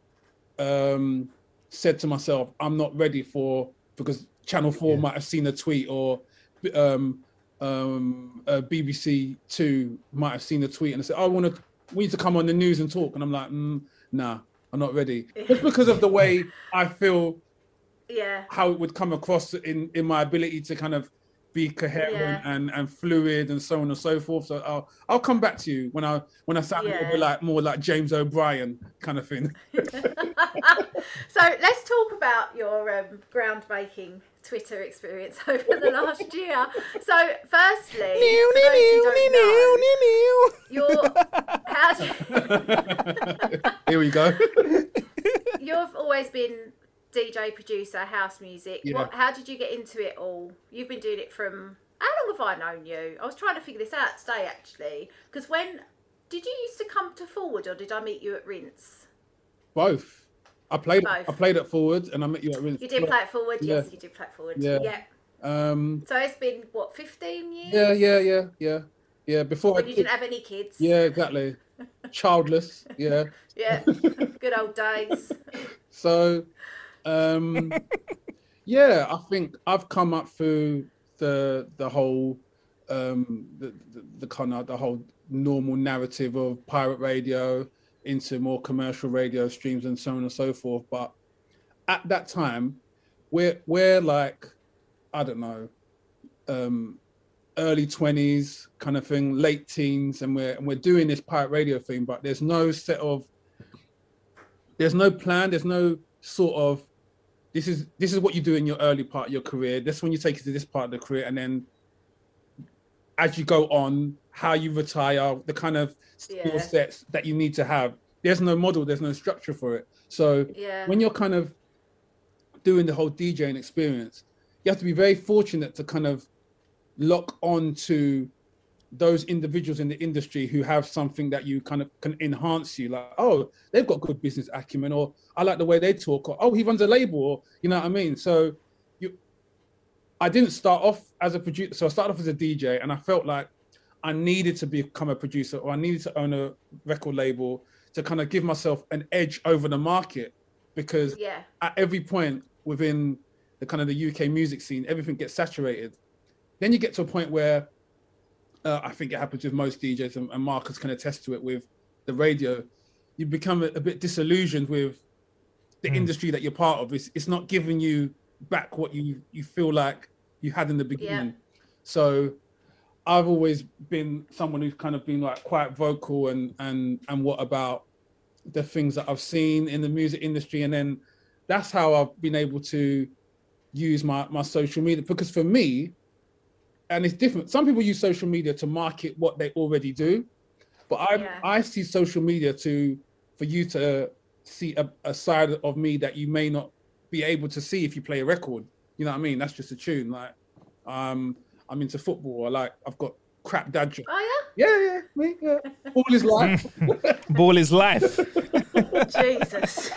Speaker 8: um, said to myself, I'm not ready for, because Channel four yeah. might have seen a tweet, or um, um, uh, B B C Two might have seen a tweet and they said, oh, I want to, we need to come on the news and talk. And I'm like, mm, nah, I'm not ready. Just because of the way I feel,
Speaker 3: yeah,
Speaker 8: how it would come across in, in my ability to kind of be coherent yeah. and, and fluid and so on and so forth. So I'll I'll come back to you when I when I sound yeah. more like more like James O'Brien kind of thing.
Speaker 3: So let's talk about your um, groundbreaking Twitter experience over the last year. So firstly, for those who don't know, you're how do you...
Speaker 8: Here we go.
Speaker 3: You've always been D J, producer, house music.
Speaker 8: Yeah.
Speaker 3: What, how did you get into it all? You've been doing it from, how long have I known you? I was trying to figure this out today, actually. Because when, did you used to come to Forward, or did I meet you at Rinse?
Speaker 8: Both. I played
Speaker 3: Both.
Speaker 8: I played at Forward and I met you at Rinse.
Speaker 3: You did play at Forward?
Speaker 8: Yeah.
Speaker 3: Yes, you did play at Forward.
Speaker 8: Yeah.
Speaker 3: yeah.
Speaker 8: Um,
Speaker 3: so it's been, what, fifteen years?
Speaker 8: Yeah, yeah, yeah, yeah. Yeah, before
Speaker 3: when
Speaker 8: I
Speaker 3: you
Speaker 8: did,
Speaker 3: didn't have any kids.
Speaker 8: Yeah, exactly. Childless, yeah.
Speaker 3: Yeah, good old days.
Speaker 8: So, um, yeah, I think I've come up through the the whole um, the, the the kind of the whole normal narrative of pirate radio into more commercial radio streams and so on and so forth. But at that time, we're we're like, I don't know, um, early twenties kind of thing, late teens, and we're and we're doing this pirate radio thing. But there's no set of, there's no plan, there's no sort of, this is this is what you do in your early part of your career. That's when you take it to this part of the career, and then as you go on, how you retire, the kind of skill
Speaker 3: yeah.
Speaker 8: sets that you need to have. There's no model, there's no structure for it. So
Speaker 3: yeah.
Speaker 8: when you're kind of doing the whole DJing experience, you have to be very fortunate to kind of lock on to those individuals in the industry who have something that you kind of can enhance you. Like, oh, they've got good business acumen, or I like the way they talk, or oh, he runs a label, or you know what I mean? So you, I didn't start off as a producer. So I started off as a D J, and I felt like I needed to become a producer, or I needed to own a record label to kind of give myself an edge over the market, because
Speaker 3: yeah.
Speaker 8: at every point within the kind of the U K music scene, everything gets saturated. Then you get to a point where uh, I think it happens with most D Js, and, and Marcus can attest to it with the radio. You become a, a bit disillusioned with the mm. industry that you're part of. It's, it's not giving you back what you, you feel like you had in the beginning. Yeah. So I've always been someone who's kind of been like quite vocal and, and, and what about the things that I've seen in the music industry. And then that's how I've been able to use my, my social media, because for me, and it's different. Some people use social media to market what they already do, but I yeah. I see social media to for you to see a, a side of me that you may not be able to see if you play a record. You know what I mean? That's just a tune. Like, um, I'm into football. I like I've got crap dad jokes.
Speaker 3: Oh yeah.
Speaker 8: Yeah, yeah, me. Yeah. Ball is life.
Speaker 7: Ball is life.
Speaker 3: Jesus.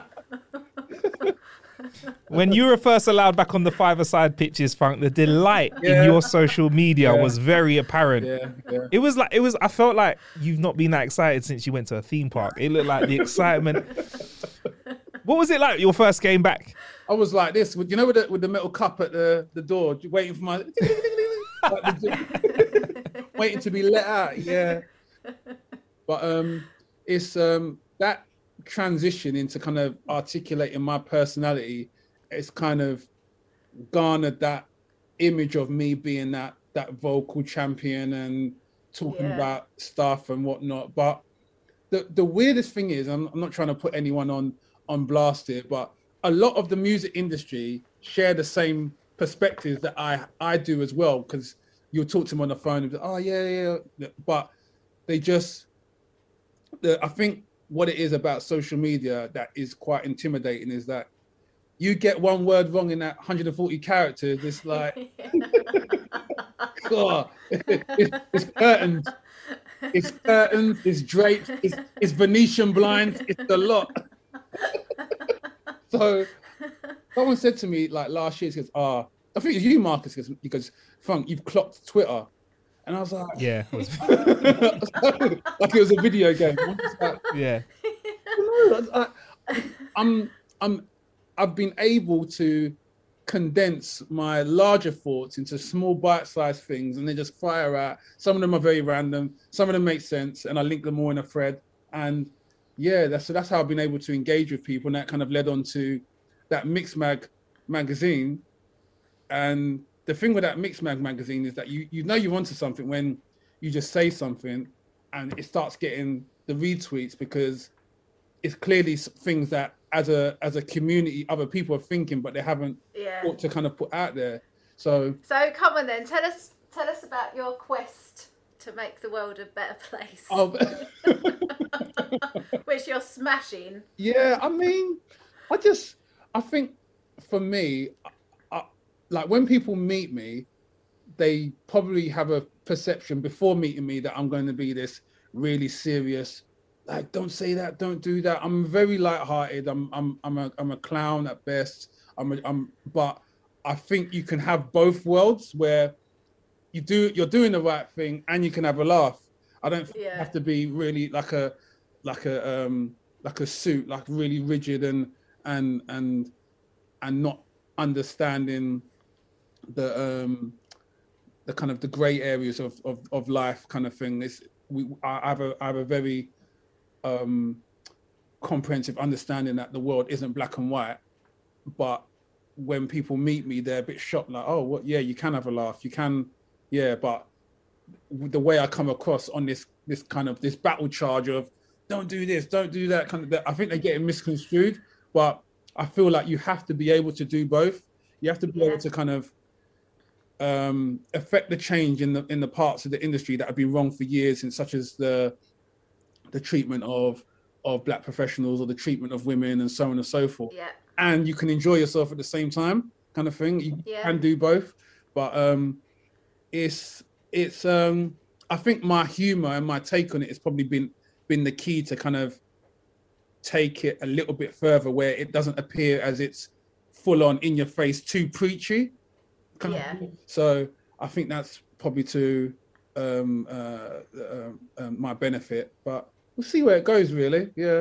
Speaker 7: When you were first allowed back on the five-a-side pitches, Funk, the delight
Speaker 8: yeah.
Speaker 7: in your social media
Speaker 8: yeah.
Speaker 7: was very apparent.
Speaker 8: Yeah, yeah.
Speaker 7: It was like it was. I felt like you've not been that excited since you went to a theme park. It looked like the excitement. What was it like your first game back?
Speaker 8: I was like this, you know, with the, with the metal cup at the, the door, waiting for my, like waiting to be let out. Yeah, but um, it's um that transition into kind of articulating my personality. It's kind of garnered that image of me being that that vocal champion and talking
Speaker 3: Yeah.
Speaker 8: about stuff and whatnot. But the the weirdest thing is, I'm, I'm not trying to put anyone on on blast here, but a lot of the music industry share the same perspectives that I I do as well, because you'll talk to them on the phone and be, oh yeah, yeah, but they just, the, I think what it is about social media that is quite intimidating is that you get one word wrong in that one hundred forty characters, it's like, God, it's, it's curtains, it's curtains, it's drapes, it's, it's Venetian blinds, it's a lot. So someone said to me like last year, he goes, ah, oh, I think it's you, Marcus, because he goes, Funk, you've clocked Twitter. And I was like,
Speaker 7: Yeah.
Speaker 8: like it was a video game. I was like,
Speaker 7: Yeah.
Speaker 8: no, I, I, I'm, I'm, I've been able to condense my larger thoughts into small bite-sized things, and they just fire out. Some of them are very random, some of them make sense, and I link them all in a thread. And yeah, that's so that's how I've been able to engage with people, and that kind of led on to that Mixmag magazine. And the thing with that Mixmag magazine is that you you know you're onto something when you just say something and it starts getting the retweets, because it's clearly things that as a as a community other people are thinking, but they haven't
Speaker 3: Yeah.
Speaker 8: thought to kind of put out there. So
Speaker 3: So come on then, tell us tell us about your quest to make the world a better place,
Speaker 8: oh,
Speaker 3: which you're smashing.
Speaker 8: yeah, I mean, I just I think for me, I, like when people meet me, they probably have a perception before meeting me that I'm going to be this really serious, like, don't say that, don't do that. I'm very lighthearted. I'm I'm I'm a I'm a clown at best. I'm a, I'm but I think you can have both worlds where you do you're doing the right thing and you can have a laugh. I don't think
Speaker 3: Yeah.
Speaker 8: you have to be really like a like a um like a suit, like really rigid and and and and not understanding the um the kind of the gray areas of of, of life kind of thing. It's we I have a I have a very um comprehensive understanding that the world isn't black and white, but when people meet me, they're a bit shocked, like, oh, what? Yeah, you can have a laugh, you can, yeah, but the way I come across on this this kind of this battle charge of don't do this, don't do that, kind of, I think they're getting misconstrued. But I feel like you have to be able to do both. You have to be
Speaker 3: Yeah.
Speaker 8: able to kind of um, affect the change in the in the parts of the industry that have been wrong for years, and such as the the treatment of of black professionals or the treatment of women and so on and so forth.
Speaker 3: Yeah.
Speaker 8: And you can enjoy yourself at the same time, kind of thing. You
Speaker 3: Yeah.
Speaker 8: can do both, but um, it's it's um, I think my humor and my take on it has probably been been the key to kind of take it a little bit further, where it doesn't appear as it's full on in your face, too preachy. Kind
Speaker 3: Yeah.
Speaker 8: of. So I think that's probably to um, uh, uh, uh, my benefit, but we'll see where it goes. Really, yeah.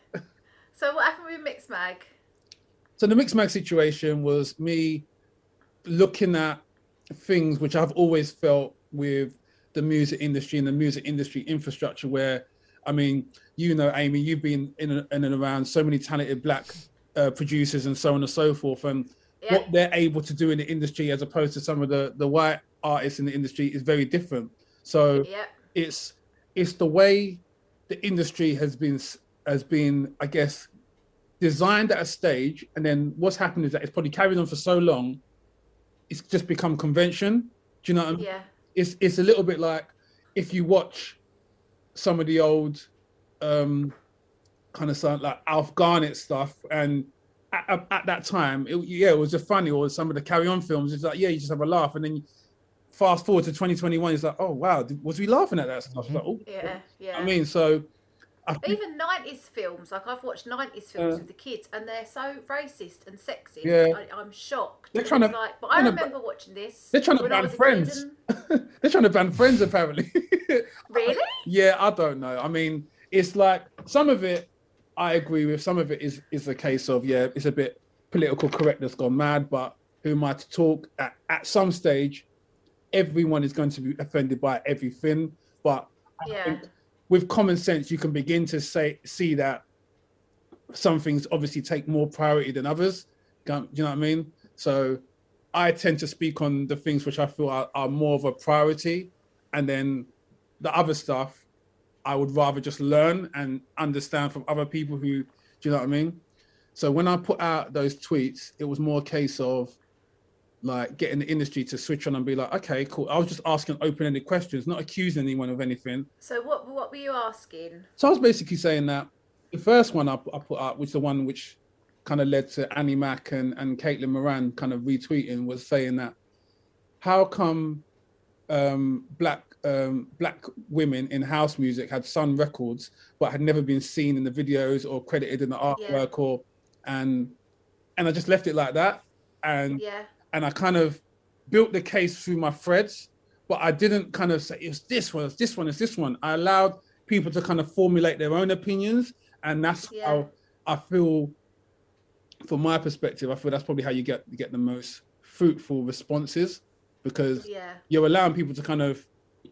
Speaker 3: So what happened with Mixmag?
Speaker 8: So the Mixmag situation was me looking at things which I've always felt with the music industry and the music industry infrastructure, where, I mean, you know, Amy, you've been in and, in and around so many talented black uh, producers and so on and so forth, and
Speaker 3: Yeah.
Speaker 8: what they're able to do in the industry as opposed to some of the, the white artists in the industry is very different. So
Speaker 3: Yeah.
Speaker 8: it's it's the way the industry has been has been, I guess, designed at a stage, and then what's happened is that it's probably carried on for so long, it's just become convention. Do you know what I mean?
Speaker 3: Yeah.
Speaker 8: It's it's a little bit like if you watch some of the old um, kind of sound like Alf Garnett stuff, and at, at, at that time, it, yeah, it was just funny. Or some of the Carry On films, it's like, yeah, you just have a laugh, and then you fast forward to twenty twenty-one, it's like, oh wow, did- was we laughing at that stuff? It's like, oh,
Speaker 3: Yeah. Yeah.
Speaker 8: I mean, so I think,
Speaker 3: Even nineties films, like I've watched nineties films
Speaker 8: Uh,
Speaker 3: with the kids, and they're so racist and sexist.
Speaker 8: Yeah.
Speaker 3: I, I'm shocked.
Speaker 8: They're trying
Speaker 3: It's
Speaker 8: to-
Speaker 3: like, but I
Speaker 8: trying to-
Speaker 3: remember watching this.
Speaker 8: they're trying to
Speaker 3: when I
Speaker 8: ban
Speaker 3: was a kid
Speaker 8: Friends.
Speaker 3: and-
Speaker 8: they're trying to ban Friends apparently.
Speaker 3: Really?
Speaker 8: Yeah, I don't know. I mean, it's like some of it I agree with. Some of it is is a case of, yeah, it's a bit political correctness gone mad, but who am I to talk? At, at some stage, everyone is going to be offended by everything. But I
Speaker 3: Yeah.
Speaker 8: think with common sense, you can begin to say see that some things obviously take more priority than others. Do you know what I mean? So I tend to speak on the things which I feel are, are more of a priority, and then the other stuff I would rather just learn and understand from other people who, do you know what I mean? So when I put out those tweets, it was more a case of like getting the industry to switch on and be like, okay, cool. I was just asking open-ended questions, not accusing anyone of anything.
Speaker 3: So what what were you asking?
Speaker 8: So I was basically saying that the first one I, I put up, which is the one which kind of led to Annie Mac and, and Caitlin Moran kind of retweeting, was saying that how come um, black um, black women in house music had Sun Records but had never been seen in the videos or credited in the artwork, yeah. or and and I just left it like that, and
Speaker 3: yeah.
Speaker 8: and I kind of built the case through my threads, but I didn't kind of say it's this one, it's this one, it's this one. I allowed people to kind of formulate their own opinions, and that's yeah. how I feel. From my perspective, I feel that's probably how you get you get the most fruitful responses, because
Speaker 3: yeah.
Speaker 8: you're allowing people to kind of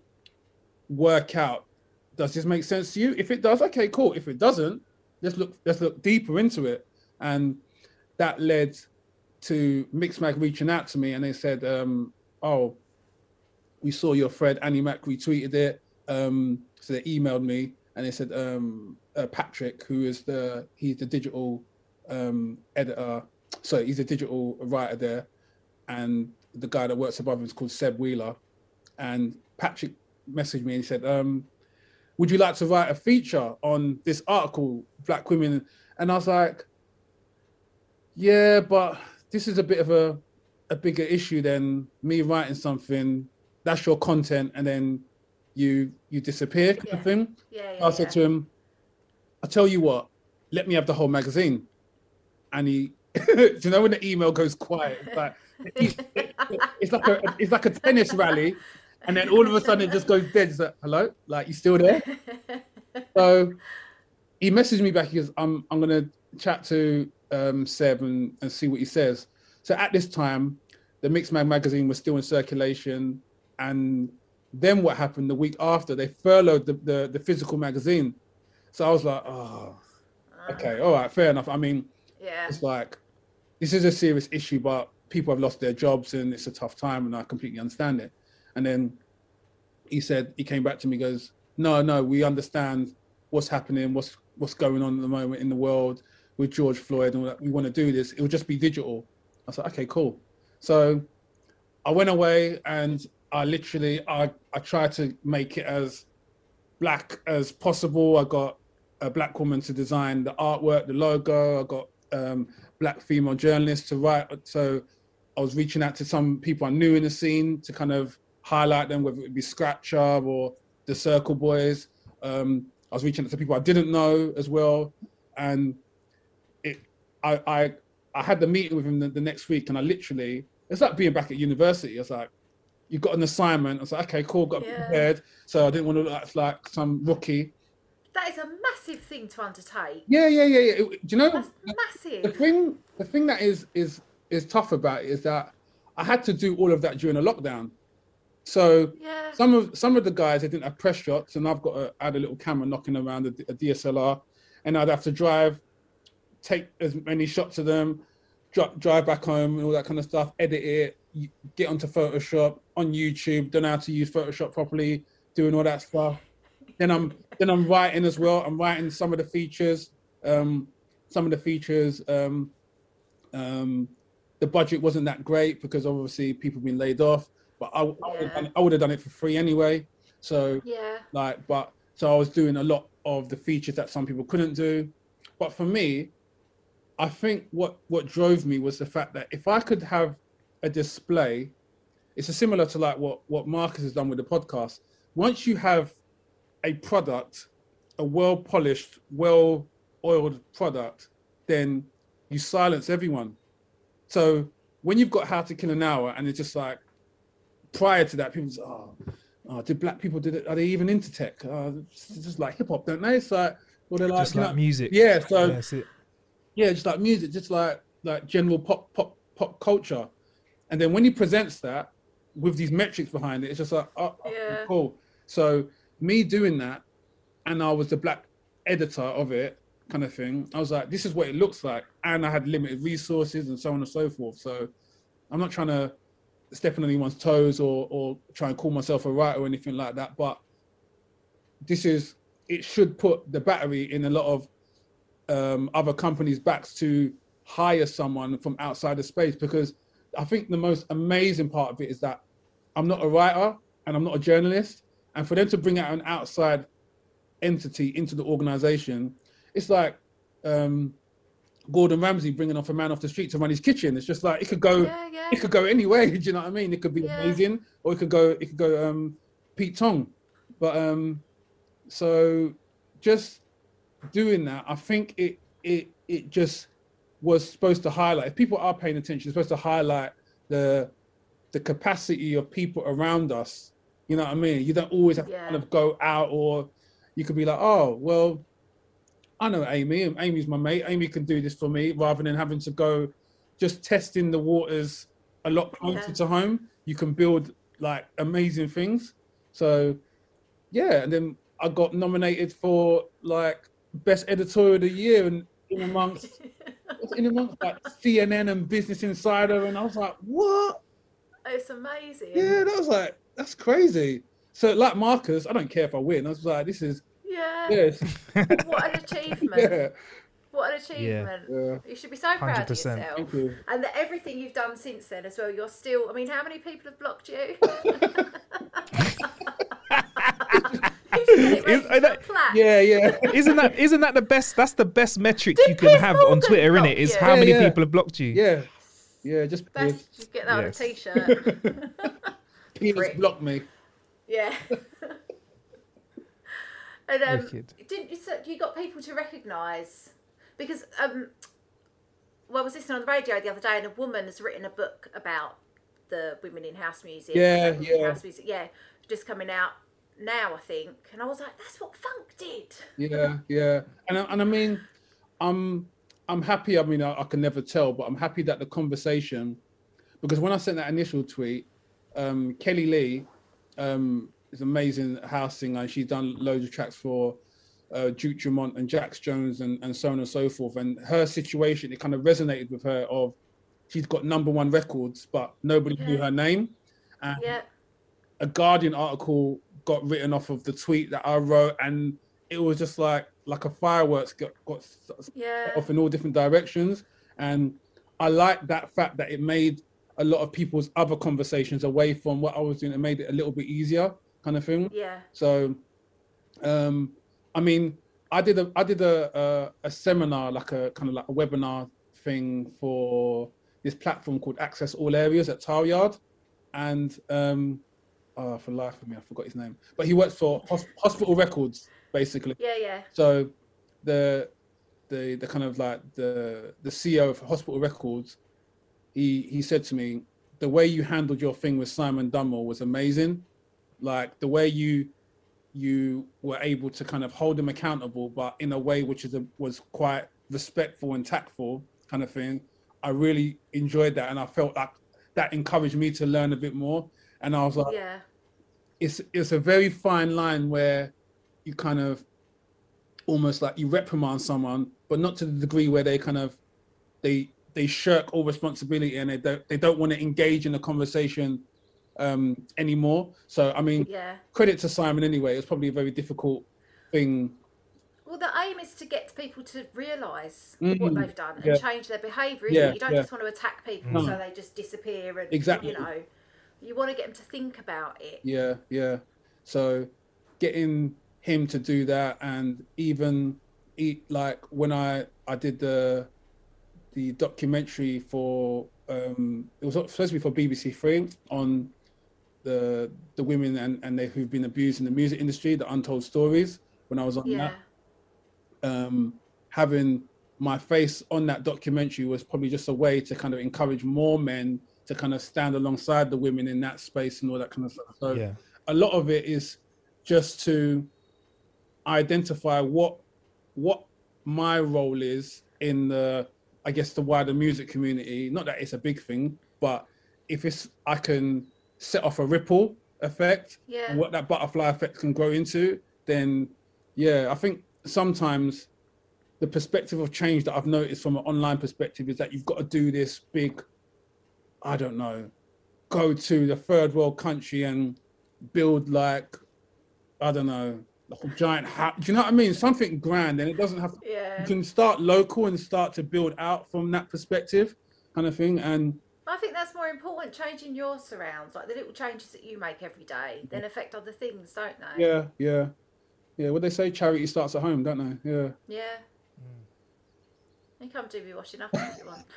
Speaker 8: work out, does this make sense to you? If it does, okay, cool. If it doesn't, let's look let's look deeper into it. And that led to Mixmag reaching out to me, and they said, um, oh, we saw your thread, Annie Mac retweeted it. Um, so they emailed me and they said, um, uh, Patrick, who is the he's the digital um editor, so he's a digital writer there, and the guy that works above him is called Seb Wheeler, and Patrick messaged me and he said, um would you like to write a feature on this article, Black Women? And I was like, yeah, but this is a bit of a a bigger issue than me writing something. That's your content, and then you you disappear kind
Speaker 3: yeah.
Speaker 8: of thing.
Speaker 3: Yeah, yeah,
Speaker 8: I said
Speaker 3: yeah.
Speaker 8: to him, I tell you what, let me have the whole magazine. And he, do you know when the email goes quiet? It's like, it's like a it's like a tennis rally, and then all of a sudden it just goes dead. It's like, hello, like, you still there? So he messaged me back. He goes, I'm I'm gonna chat to um, Seb and, and see what he says. So at this time, the Mixmag magazine was still in circulation, and then what happened the week after? They furloughed the the, the physical magazine. So I was like, oh, okay, all right, fair enough. I mean.
Speaker 3: Yeah.
Speaker 8: It's like, this is a serious issue, but people have lost their jobs and it's a tough time, and I completely understand it. And then he said, he came back to me, goes, no, no, we understand what's happening, what's what's going on at the moment in the world with George Floyd, and all that. We want to do this. It will just be digital. I said, okay, cool. So I went away and I literally, I, I tried to make it as black as possible. I got a black woman to design the artwork, the logo. I got Um, black female journalists to write. So I was reaching out to some people I knew in the scene to kind of highlight them, whether it be Scratcher or the Circle Boys. Um, I was reaching out to people I didn't know as well. And it, I, I, I had the meeting with him the, the next week, and I literally, it's like being back at university. I was like, you got an assignment. I was like, okay, cool, got
Speaker 3: yeah.
Speaker 8: prepared. So I didn't want to look like, like some rookie.
Speaker 3: That is a massive thing to undertake.
Speaker 8: Yeah, yeah, yeah, yeah. Do you know?
Speaker 3: That's massive.
Speaker 8: The thing, the thing that is is is tough about it is that I had to do all of that during the lockdown. So
Speaker 3: yeah.
Speaker 8: some of some of the guys, they didn't have press shots, and I've got a, I had a little camera knocking around a, a D S L R, and I'd have to drive, take as many shots of them, dri- drive back home, and all that kind of stuff. Edit it, get onto Photoshop on YouTube. Don't know how to use Photoshop properly, doing all that stuff. Then I'm then I'm writing as well. I'm writing some of the features. Um, some of the features. Um, um, the budget wasn't that great because obviously people have been laid off. But I, I, would have done it, I would have done it for free anyway. So
Speaker 3: yeah,
Speaker 8: like, but so I was doing a lot of the features that some people couldn't do. But for me, I think what what drove me was the fact that if I could have a display, it's a similar to like what what Marcus has done with the podcast. Once you have a product, a well-polished, well-oiled product, then you silence everyone. So when you've got How to Kill an Hour, and it's just like, prior to that, people say, oh, oh did black people, did it, are they even into tech? Uh, it's just like hip-hop, don't they? It's like, well, they're like,
Speaker 7: just like
Speaker 8: know,
Speaker 7: music.
Speaker 8: Yeah, so,
Speaker 7: yeah, that's it.
Speaker 8: yeah, just like music, just like like general pop, pop, pop culture. And then when he presents that, with these metrics behind it, it's just like, oh,
Speaker 3: yeah.
Speaker 8: cool. So me doing that, and I was the black editor of it, kind of thing, I was like, this is what it looks like. And I had limited resources and so on and so forth. So I'm not trying to step on anyone's toes or or try and call myself a writer or anything like that. But this is, it should put the battery in a lot of um, other companies' backs to hire someone from outside the space, because I think the most amazing part of it is that I'm not a writer and I'm not a journalist, and for them to bring out an outside entity into the organization, it's like um, Gordon Ramsay bringing off a man off the street to run his kitchen. It's just like, it could go,
Speaker 3: Yeah, yeah.
Speaker 8: it could go anywhere. Do you know what I mean? It could be
Speaker 3: Yeah.
Speaker 8: amazing, or it could go, it could go um, Pete Tong. But um, so just doing that, I think it it it just was supposed to highlight, if people are paying attention, it's supposed to highlight the the capacity of people around us. You know what I mean? You don't always have
Speaker 3: Yeah.
Speaker 8: to kind of go out, or you could be like, oh, well, I know Amy, and Amy's my mate. Amy can do this for me, rather than having to go just testing the waters a lot closer
Speaker 3: Yeah.
Speaker 8: to home. You can build like amazing things. So yeah, and then I got nominated for like best editorial of the year, and in amongst in amongst like C N N and Business Insider, and I was like, what?
Speaker 3: It's amazing.
Speaker 8: Yeah, that was like, that's crazy. So like Marcus, I don't care if I win. I was like, this is
Speaker 3: Yeah.
Speaker 8: yes,
Speaker 3: What an achievement.
Speaker 8: yeah,
Speaker 3: What an achievement.
Speaker 8: yeah.
Speaker 3: You should be so proud
Speaker 7: one hundred
Speaker 3: of
Speaker 7: percent.
Speaker 3: yourself.
Speaker 8: Thank you.
Speaker 3: And that everything you've done since then as well, you're still, I mean, how many people have blocked you? You should get it
Speaker 7: Is-
Speaker 3: raised
Speaker 7: I
Speaker 3: to
Speaker 7: know-
Speaker 3: a plaque.
Speaker 8: Yeah, yeah.
Speaker 7: Isn't that isn't that the best? That's the best metric
Speaker 3: Did
Speaker 7: you can
Speaker 3: Piers
Speaker 7: have on
Speaker 3: Morgan
Speaker 7: Twitter,
Speaker 3: block
Speaker 7: innit? Is
Speaker 3: you?
Speaker 7: how
Speaker 8: Yeah,
Speaker 7: many
Speaker 8: yeah.
Speaker 7: people have blocked you.
Speaker 8: Yeah, yeah, just
Speaker 3: That's,
Speaker 8: Piers,
Speaker 3: just get that
Speaker 7: Yes.
Speaker 3: on a t-shirt.
Speaker 8: Piers
Speaker 3: prick.
Speaker 8: blocked me.
Speaker 3: Yeah. And um,
Speaker 7: Wicked.
Speaker 3: didn't you? So you got people to recognise, because um, well, I was listening on the radio the other day, and a woman has written a book about the women in house music.
Speaker 8: Yeah,
Speaker 3: women in
Speaker 8: yeah.
Speaker 3: House music, yeah, just coming out now, I think. And I was like, that's what funk did.
Speaker 8: Yeah, yeah, and I, and I mean, I'm I'm happy. I mean, I, I can never tell, but I'm happy that the conversation, because when I sent that initial tweet, um, Kelly Lee um, is an amazing house singer, and she's done loads of tracks for uh, Duke Dumont and Jax Jones and, and so on and so forth. And her situation, it kind of resonated with her. Of she's got number one records, but nobody knew
Speaker 3: Yeah.
Speaker 8: her name. And
Speaker 3: Yeah.
Speaker 8: a Guardian article got written off of the tweet that I wrote, and it was just like like a fireworks got, got set
Speaker 3: Yeah.
Speaker 8: off in all different directions. And I like that fact that it made a lot of people's other conversations away from what I was doing. It made it a little bit easier, kind of thing.
Speaker 3: Yeah.
Speaker 8: So, um, I mean, I did a I did a, a a seminar, like a kind of like a webinar thing for this platform called Access All Areas at Tile Yard, and um, oh, for life of me, I forgot his name. But he works for hos- Hospital Records, basically.
Speaker 3: Yeah. Yeah.
Speaker 8: So, the the the kind of like the the C E O of Hospital Records, he he said to me, the way you handled your thing with Simon Dunmore was amazing. Like the way you you were able to kind of hold him accountable, but in a way which is a, was quite respectful and tactful, kind of thing. I really enjoyed that, and I felt like that encouraged me to learn a bit more. And I was like,
Speaker 3: Yeah.
Speaker 8: it's it's a very fine line where you kind of almost like you reprimand someone, but not to the degree where they kind of they they shirk all responsibility and they don't they don't want to engage in the conversation um anymore. So I mean,
Speaker 3: Yeah.
Speaker 8: credit to Simon anyway. It's probably a very difficult thing.
Speaker 3: Well, the aim is to get people to realise
Speaker 8: Mm,
Speaker 3: what they've done and
Speaker 8: yeah.
Speaker 3: change their behaviour, isn't
Speaker 8: Yeah,
Speaker 3: it? You don't
Speaker 8: yeah.
Speaker 3: just want to attack people
Speaker 8: No.
Speaker 3: so they just disappear and,
Speaker 8: Exactly.
Speaker 3: you know, you want to get them to think about it.
Speaker 8: Yeah, yeah. So getting him to do that, and even eat like when I I did the the documentary for um it was supposed to be for B B C Three on the the women and and they who've been abused in the music industry, the untold stories. When I was on
Speaker 3: Yeah.
Speaker 8: that, um, having my face on that documentary was probably just a way to kind of encourage more men to kind of stand alongside the women in that space and all that kind of stuff. So
Speaker 7: Yeah.
Speaker 8: a lot of it is just to identify what what my role is in the, I guess, the wider music community. Not that it's a big thing, but if it's, I can set off a ripple effect,
Speaker 3: Yeah.
Speaker 8: and what that butterfly effect can grow into, then yeah, I think sometimes the perspective of change that I've noticed from an online perspective is that you've got to do this big I don't know, go to the third world country and build like, I don't know, like a giant house. Do you know what I mean? Something grand, and it doesn't have to,
Speaker 3: Yeah.
Speaker 8: you can start local and start to build out from that perspective kind of thing. And
Speaker 3: I think that's more important, changing your surrounds, like the little changes that you make every day, then affect other things, don't they?
Speaker 8: yeah, yeah, yeah. What they say, charity starts at home, don't they? Yeah.
Speaker 3: Yeah. You come do me washing up if you want.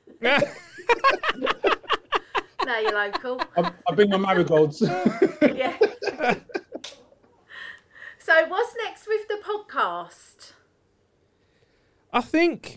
Speaker 3: No, you're local.
Speaker 8: I, I bring my marigolds.
Speaker 3: Yeah. So what's next with the podcast?
Speaker 7: I think,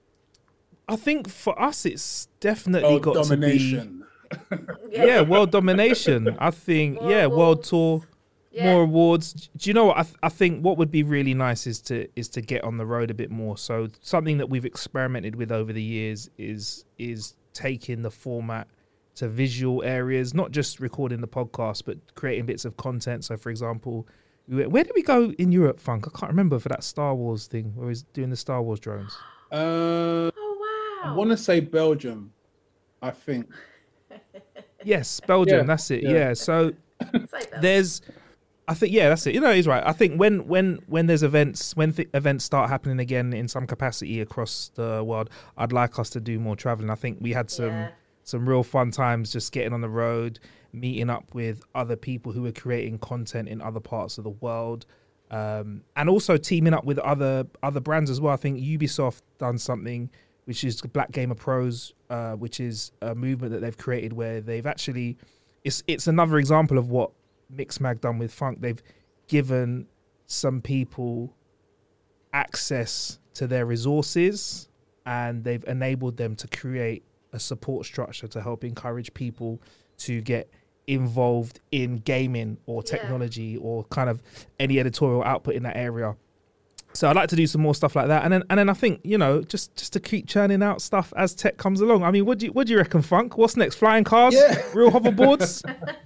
Speaker 7: I think for us, it's definitely
Speaker 8: World
Speaker 7: got
Speaker 8: domination.
Speaker 7: to be yeah, world domination. I think
Speaker 3: More
Speaker 7: yeah, world
Speaker 3: awards.
Speaker 7: tour,
Speaker 3: Yeah.
Speaker 7: more awards. Do you know what? I, th- I think what would be really nice is to is to get on the road a bit more. So something that we've experimented with over the years is is taking the format to visual areas, not just recording the podcast, but creating bits of content. So, for example, we went, where did we go in Europe, Funk? I can't remember for that Star Wars thing where he's doing the Star Wars drones.
Speaker 8: Uh,
Speaker 3: Oh, wow.
Speaker 8: I want to say Belgium, I think.
Speaker 7: Yes, Belgium.
Speaker 8: Yeah,
Speaker 7: That's it.
Speaker 8: yeah.
Speaker 7: Yeah. So
Speaker 3: Say Belle.
Speaker 7: there's, I think, yeah, that's it. You know, he's right. I think when when when there's events, when th- events start happening again in some capacity across the world, I'd like us to do more traveling. I think we had some.
Speaker 3: Yeah.
Speaker 7: Some real fun times just getting on the road, meeting up with other people who are creating content in other parts of the world, um, and also teaming up with other other brands as well. I think Ubisoft done something, which is Black Gamer Pros, uh, which is a movement that they've created where they've actually, it's it's another example of what Mixmag done with Funk. They've given some people access to their resources, and they've enabled them to create a support structure to help encourage people to get involved in gaming or
Speaker 3: Yeah.
Speaker 7: technology or kind of any editorial output in that area. So I'd like to do some more stuff like that, and then and then I think, you know, just just to keep churning out stuff as tech comes along. I mean, what do you what do you reckon, Funk? What's next? Flying cars,
Speaker 8: Yeah.
Speaker 7: real hoverboards.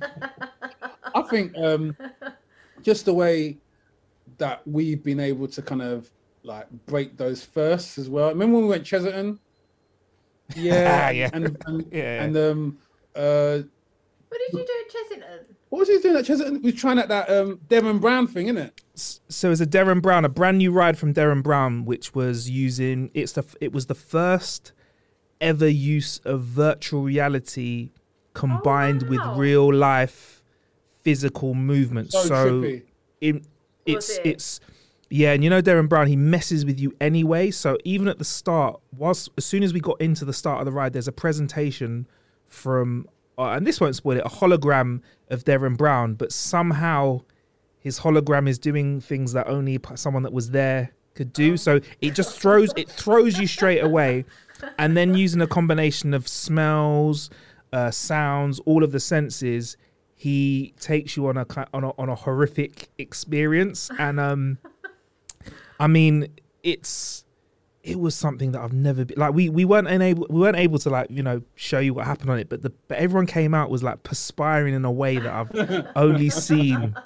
Speaker 8: I think um, just the way that we've been able to kind of like break those firsts as well. Remember when we went Chesterton? Yeah,
Speaker 7: Yeah.
Speaker 8: and and,
Speaker 7: Yeah.
Speaker 8: and um, uh,
Speaker 3: What did you do at Chessington?
Speaker 8: what was he doing at Chesterton? We were trying out that um, Devon Brown thing, innit?
Speaker 7: So it's a Darren Brown, a brand new ride from Darren Brown, which was using it's the it was the first ever use of virtual reality combined
Speaker 3: wow.
Speaker 7: with real life physical movement.
Speaker 8: So
Speaker 7: So,
Speaker 8: trippy.
Speaker 7: it,
Speaker 3: Was
Speaker 7: it's
Speaker 3: it?
Speaker 7: it's yeah, and you know Darren Brown, he messes with you anyway. So even at the start, whilst as soon as we got into the start of the ride, there's a presentation from uh, and this won't spoil it, a hologram of Darren Brown, but somehow his hologram is doing things that only p- someone that was there could do. So it just throws it throws you straight away, and then using a combination of smells, uh, sounds, all of the senses, he takes you on a ki- on a, on a horrific experience. And um, I mean, it's it was something that I've never been like. We we weren't able we weren't able to like you know show you what happened on it, but the but everyone came out was like perspiring in a way that I've only seen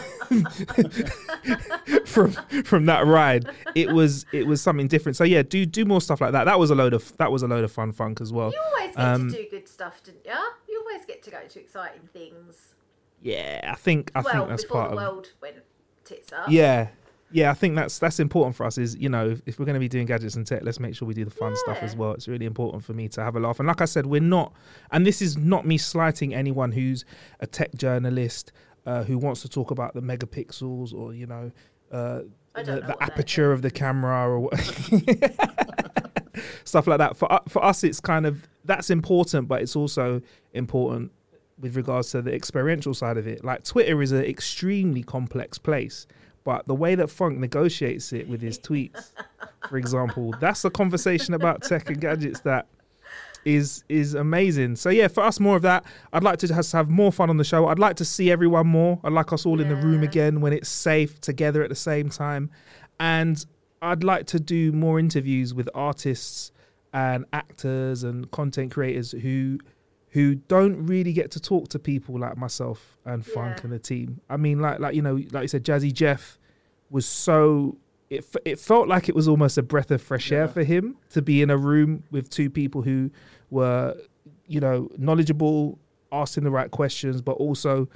Speaker 7: from from that ride. It was it was something different. So yeah, do do more stuff like that. That was a load of that was a load of fun funk as well.
Speaker 3: You always get
Speaker 7: Um,
Speaker 3: to do good stuff, didn't you? You always get to go to exciting things.
Speaker 7: Yeah, I think I
Speaker 3: well,
Speaker 7: think that's
Speaker 3: before
Speaker 7: part
Speaker 3: the
Speaker 7: of
Speaker 3: world went tits up.
Speaker 7: yeah. Yeah, I think that's that's important for us. Is you know if, if we're going to be doing gadgets and tech, let's make sure we do the fun stuff
Speaker 3: Yeah.
Speaker 7: as well. It's really important for me to have a laugh. And like I said, we're not, and this is not me slighting anyone who's a tech journalist uh, who wants to talk about the megapixels or you know uh,
Speaker 3: I
Speaker 7: the,
Speaker 3: don't know
Speaker 7: the
Speaker 3: what that
Speaker 7: aperture of the camera or what- stuff like that. For u- for us, it's kind of that's important, but it's also important with regards to the experiential side of it. Like Twitter is an extremely complex place. But the way that Funk negotiates it with his tweets, for example, that's a conversation about tech and gadgets that is is amazing. So yeah, for us, more of that. I'd like to just have more fun on the show. I'd like to see everyone more. I'd like us all in the room
Speaker 3: Yeah.
Speaker 7: again when it's safe together at the same time. And I'd like to do more interviews with artists and actors and content creators who who don't really get to talk to people like myself and Funk
Speaker 3: Yeah.
Speaker 7: and the team. I mean, like like you know, like you said, Jazzy Jeff was so it f- it felt like it was almost a breath of fresh air
Speaker 8: Yeah.
Speaker 7: for him to be in a room with two people who were you know, knowledgeable, asking the right questions, but also,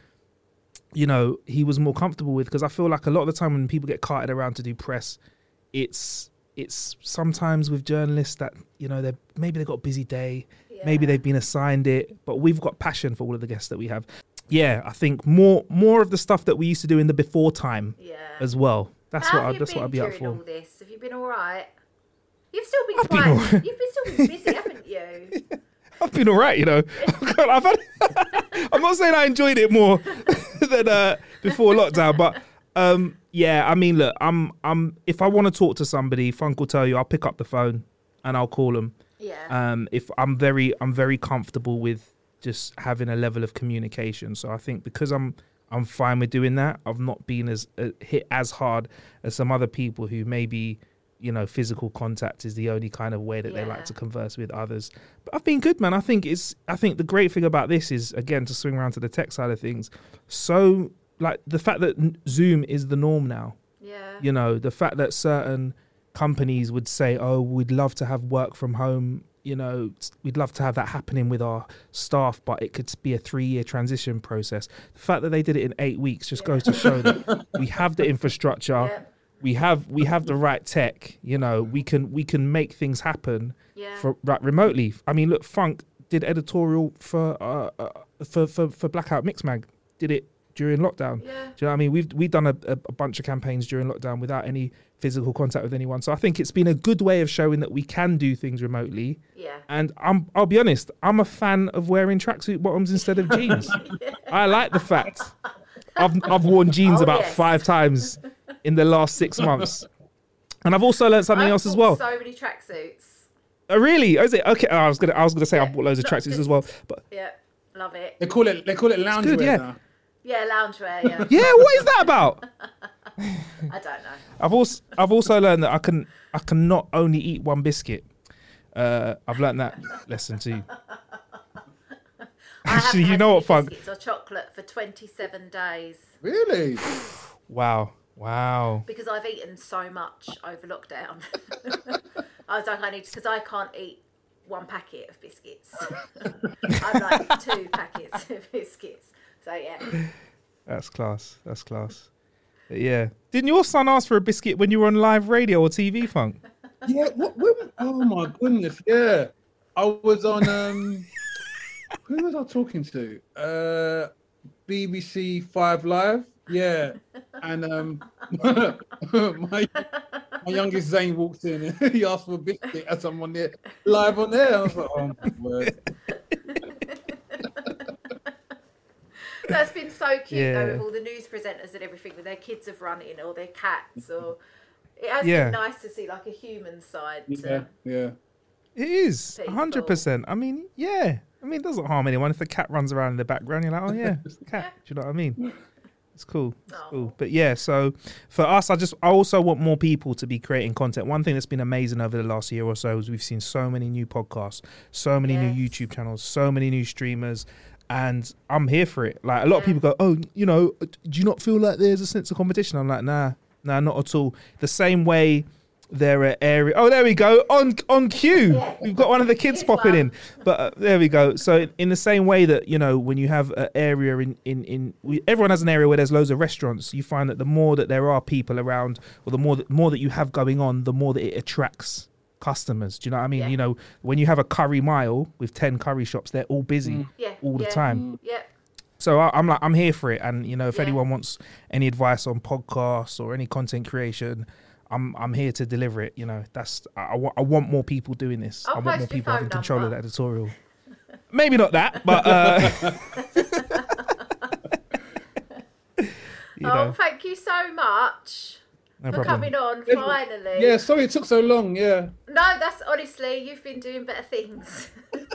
Speaker 7: you know, he was more comfortable with, because I feel like a lot of the time when people get carted around to do press, it's it's sometimes with journalists that, you know, they maybe they've got a busy day, yeah. maybe they've been assigned it, but we've got passion for all of the guests that we have. Yeah, I think more more of the stuff that we used to do in the before time yeah. as well. That's
Speaker 3: How
Speaker 7: what I,
Speaker 3: have
Speaker 7: that's
Speaker 3: you
Speaker 7: what I'd be
Speaker 3: been
Speaker 7: up
Speaker 3: during
Speaker 7: for.
Speaker 3: all this? Have you been all right? You've still been
Speaker 7: I've
Speaker 3: quite.
Speaker 7: been all right.
Speaker 3: You've been still been busy, haven't you?
Speaker 7: I've been all right, you know. I've had, I'm not saying I enjoyed it more than uh, before lockdown, but um, yeah, I mean, look, I'm, I'm. If I want to talk to somebody, Funk will tell you, I'll pick up the phone and I'll call them.
Speaker 3: Yeah.
Speaker 7: Um, if I'm very, I'm very comfortable with just having a level of communication. So I think because I'm, I'm fine with doing that. I've not been as uh, hit as hard as some other people who maybe, you know, physical contact is the only kind of way that yeah. they like to converse with others. But I've been good, man. I think it's, I think the great thing about this is, again, to swing around to the tech side of things. So like the fact that Zoom is the norm now,
Speaker 3: yeah.
Speaker 7: you know, the fact that certain companies would say, oh, we'd love to have work from home. You know, we'd love to have that happening with our staff, but it could be a three-year transition process. The fact that they did it in eight weeks just yeah. goes to show that we have the infrastructure. Yeah. We have we have the right tech, you know. We can we can make things happen
Speaker 3: yeah.
Speaker 7: for right, remotely. I mean, look, Funk did editorial for uh, uh, for for for Blackout Mixmag. Did it during lockdown.
Speaker 3: Yeah.
Speaker 7: Do you know what I mean? We've we've done a, a, a bunch of campaigns during lockdown without any physical contact with anyone. So I think it's been a good way of showing that we can do things remotely.
Speaker 3: Yeah.
Speaker 7: And I'm I'll be honest, I'm a fan of wearing tracksuit bottoms instead of jeans. yeah. I like the fact I've I've worn jeans
Speaker 3: oh,
Speaker 7: about
Speaker 3: yes.
Speaker 7: five times in the last six months. And I've also learned something
Speaker 3: I've
Speaker 7: else as well.
Speaker 3: So many tracksuits.
Speaker 7: Oh, really? Oh, is it? Okay. Oh, I was gonna I was gonna say yeah. I bought loads of tracksuits as well. But
Speaker 3: yeah, love it.
Speaker 8: They call it they call it loungewear
Speaker 7: good, yeah.
Speaker 8: now.
Speaker 3: Yeah, loungewear, yeah.
Speaker 7: yeah, what is that about?
Speaker 3: I don't know.
Speaker 7: I've also I've also learned that I can I can not only eat one biscuit. Uh, I've learned that lesson too. Actually, you know what, Funk?
Speaker 3: Biscuits or chocolate for twenty-seven days.
Speaker 8: Really?
Speaker 7: Wow. Wow.
Speaker 3: Because I've eaten so much over lockdown. I was like, I need, because I can't eat one packet of biscuits. I'm like two packets of biscuits. So, yeah.
Speaker 7: That's class. That's class. But yeah. Didn't your son ask for a biscuit when you were on live radio or T V, Funk?
Speaker 8: Yeah. What, what, oh, my goodness. Yeah. I was on, um, who was I talking to? Uh, B B C Five Live. Yeah. And um, my, my youngest Zane walked in and he asked for a biscuit as I'm on there, live on there. I was like, oh, my word.
Speaker 3: That's been so cute
Speaker 7: yeah.
Speaker 3: though, with all the news presenters and everything with their kids have run in or their cats, or it has
Speaker 7: yeah.
Speaker 3: been nice to see like a human side to
Speaker 8: yeah, yeah.
Speaker 7: It is a hundred percent. I mean, yeah. I mean, it doesn't harm anyone if the cat runs around in the background. You're like, oh yeah, it's the cat. Yeah. Do you know what I mean? It's cool. It's oh. cool. But yeah, so for us, I just I also want more people to be creating content. One thing that's been amazing over the last year or so is we've seen so many new podcasts, so many yes. new YouTube channels, so many new streamers. And I'm here for it. Like a lot yeah. of people go, oh, you know, do you not feel like there's a sense of competition? I'm like, nah, nah, not at all. The same way there are area. Oh, there we go. On on cue. Yeah. We've got one of the kids popping in. But uh, there we go. So in the same way that, you know, when you have an area in, in, in we, everyone has an area where there's loads of restaurants, you find that the more that there are people around, or the more that, more that you have going on, the more that it attracts customers. Do you know what I mean?
Speaker 3: Yeah.
Speaker 7: You know, when you have a curry mile with ten curry shops, they're all busy
Speaker 3: mm. yeah.
Speaker 7: all the
Speaker 3: yeah.
Speaker 7: time.
Speaker 3: Mm. Yeah.
Speaker 7: So I, I'm like, I'm here for it. And, you know, if
Speaker 3: yeah.
Speaker 7: anyone wants any advice on podcasts or any content creation, I'm I'm here to deliver it. You know, that's I, I, want, I want more people doing this.
Speaker 3: I'll
Speaker 7: I want more people having control
Speaker 3: number.
Speaker 7: of the editorial. Maybe not that, but uh,
Speaker 3: you know. Oh, thank you so much
Speaker 7: no
Speaker 3: for
Speaker 7: problem.
Speaker 3: coming on. Finally.
Speaker 8: Yeah, sorry it took so long. Yeah.
Speaker 3: No, that's honestly, you've been doing better things.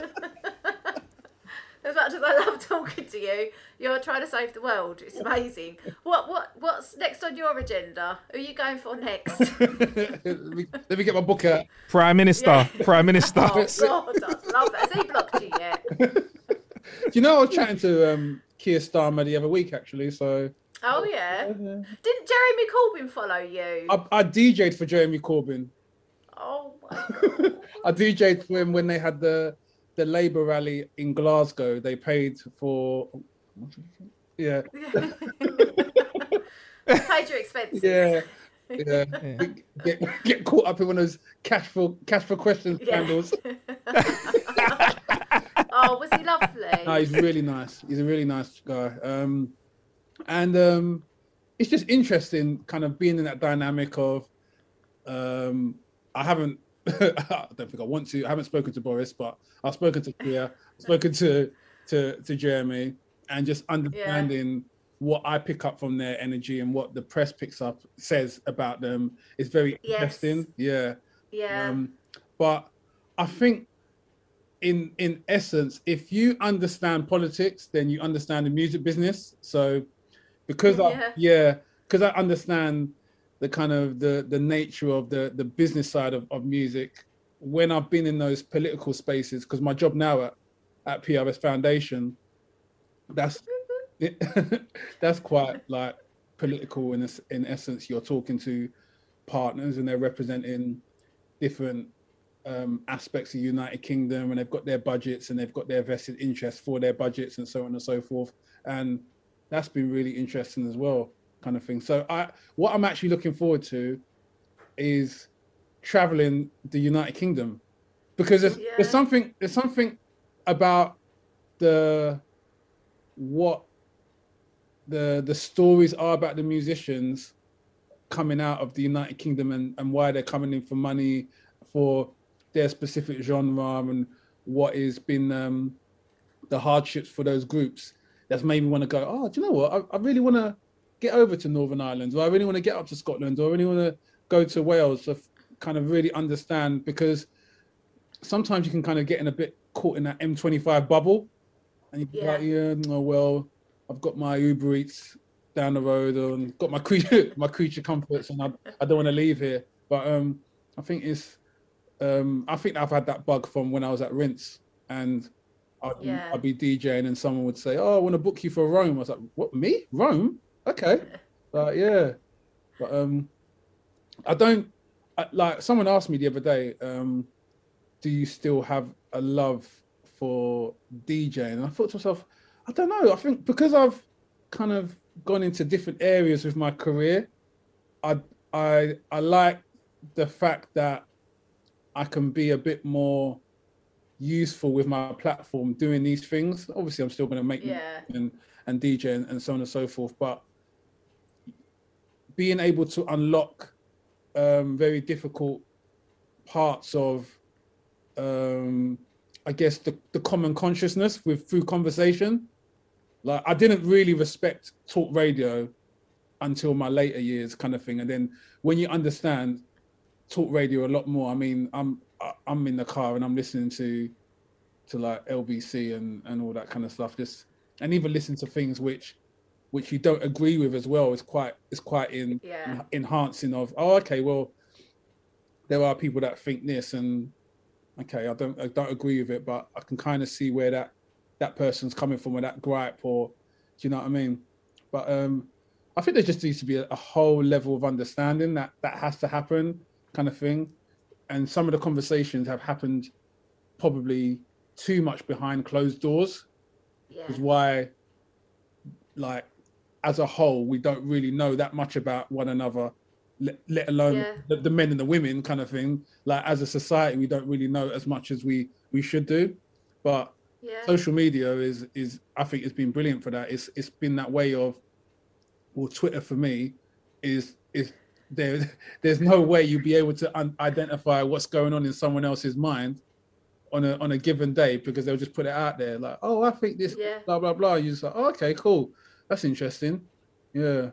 Speaker 3: As much as I love talking to you, you're trying to save the world. It's amazing. What what what's next on your agenda? Who are you going for next?
Speaker 8: let, me, let me get my book out.
Speaker 7: Prime Minister. Yeah. Prime Minister.
Speaker 3: Oh God, I love that. Has he blocked you yet?
Speaker 8: Do you know I was chatting to um, Keir Starmer the other week actually? So.
Speaker 3: Oh yeah. yeah. Didn't Jeremy Corbyn follow you?
Speaker 8: I, I D J'd for Jeremy Corbyn.
Speaker 3: Oh my God.
Speaker 8: I D J'd for him when they had the the Labour rally in Glasgow, they paid for. Yeah.
Speaker 3: Paid your expenses.
Speaker 8: Yeah. Yeah. yeah. Get, get caught up in one of those cash for cash for questions
Speaker 3: Yeah.
Speaker 8: scandals.
Speaker 3: Oh, was he lovely?
Speaker 8: No, he's really nice. He's a really nice guy. Um, and um, it's just interesting, kind of being in that dynamic of. Um, I haven't. I don't think I want to. I haven't spoken to Boris, but I've spoken to Kia, spoken to to to Jeremy, and just understanding yeah. what I pick up from their energy and what the press picks up says about them is very
Speaker 3: yes.
Speaker 8: interesting. Yeah,
Speaker 3: yeah. Um,
Speaker 8: but I think, in in essence, if you understand politics, then you understand the music business. So, because yeah. I yeah, because I understand the kind of the the nature of the the business side of, of music, when I've been in those political spaces, because my job now at, at P R S Foundation, that's that's quite like political in this, in essence. You're talking to partners and they're representing different um, aspects of United Kingdom, and they've got their budgets and they've got their vested interests for their budgets and so on and so forth. And that's been really interesting as well. Kind of thing. So I, what I'm actually looking forward to is traveling the United Kingdom, because there's, yeah. there's something there's something about the what the the stories are about the musicians coming out of the United Kingdom and, and why they're coming in for money for their specific genre, and what has been um, the hardships for those groups. That's made me want to go, oh, do you know what? I, I really want to get over to Northern Ireland, or I really want to get up to Scotland, or I really want to go to Wales to f- kind of really understand, because sometimes you can kind of get in a bit caught in that M twenty-five bubble, and you're yeah. like, yeah, no, well, I've got my Uber Eats down the road, and got my creature, my creature comforts, and I, I don't want to leave here. But um, I think it's, um, I think I've had that bug from when I was at Rinse, and I'd, yeah. I'd be DJing, and someone would say, oh, I want to book you for Rome. I was like, what, me? Rome? Okay, but yeah, but um, I don't I, like. Someone asked me the other day, um, do you still have a love for DJing? And I thought to myself, I don't know. I think because I've kind of gone into different areas with my career, I I I like the fact that I can be a bit more useful with my platform doing these things. Obviously, I'm still going to make
Speaker 3: yeah.
Speaker 8: and and D J and, and so on and so forth, but being able to unlock um, very difficult parts of, um, I guess, the, the common consciousness with through conversation. Like, I didn't really respect talk radio until my later years, kind of thing. And then when you understand talk radio a lot more, I mean, I'm I'm in the car and I'm listening to to like L B C and, and all that kind of stuff. Just and even listen to things which which you don't agree with as well. It's quite it's quite in,
Speaker 3: yeah.
Speaker 8: in enhancing of, oh, okay, well, there are people that think this, and okay, I don't I don't agree with it, but I can kind of see where that that person's coming from, or that gripe, or do you know what I mean? But um, I think there just needs to be a, a whole level of understanding that that has to happen, kind of thing. And some of the conversations have happened probably too much behind closed doors.
Speaker 3: Yeah.
Speaker 8: Is why, like, as a whole, we don't really know that much about one another, let, let alone
Speaker 3: yeah.
Speaker 8: the, the men and the women, kind of thing. Like, as a society, we don't really know as much as we we should do. But
Speaker 3: yeah.
Speaker 8: social media is is I think it's been brilliant for that. It's it's been that way of, well, Twitter for me is is there. There's no way you'd be able to un- identify what's going on in someone else's mind on a on a given day, because they'll just put it out there like, oh, I think this,
Speaker 3: yeah.
Speaker 8: blah blah blah. You're just like, oh, okay, cool, that's interesting. Yeah.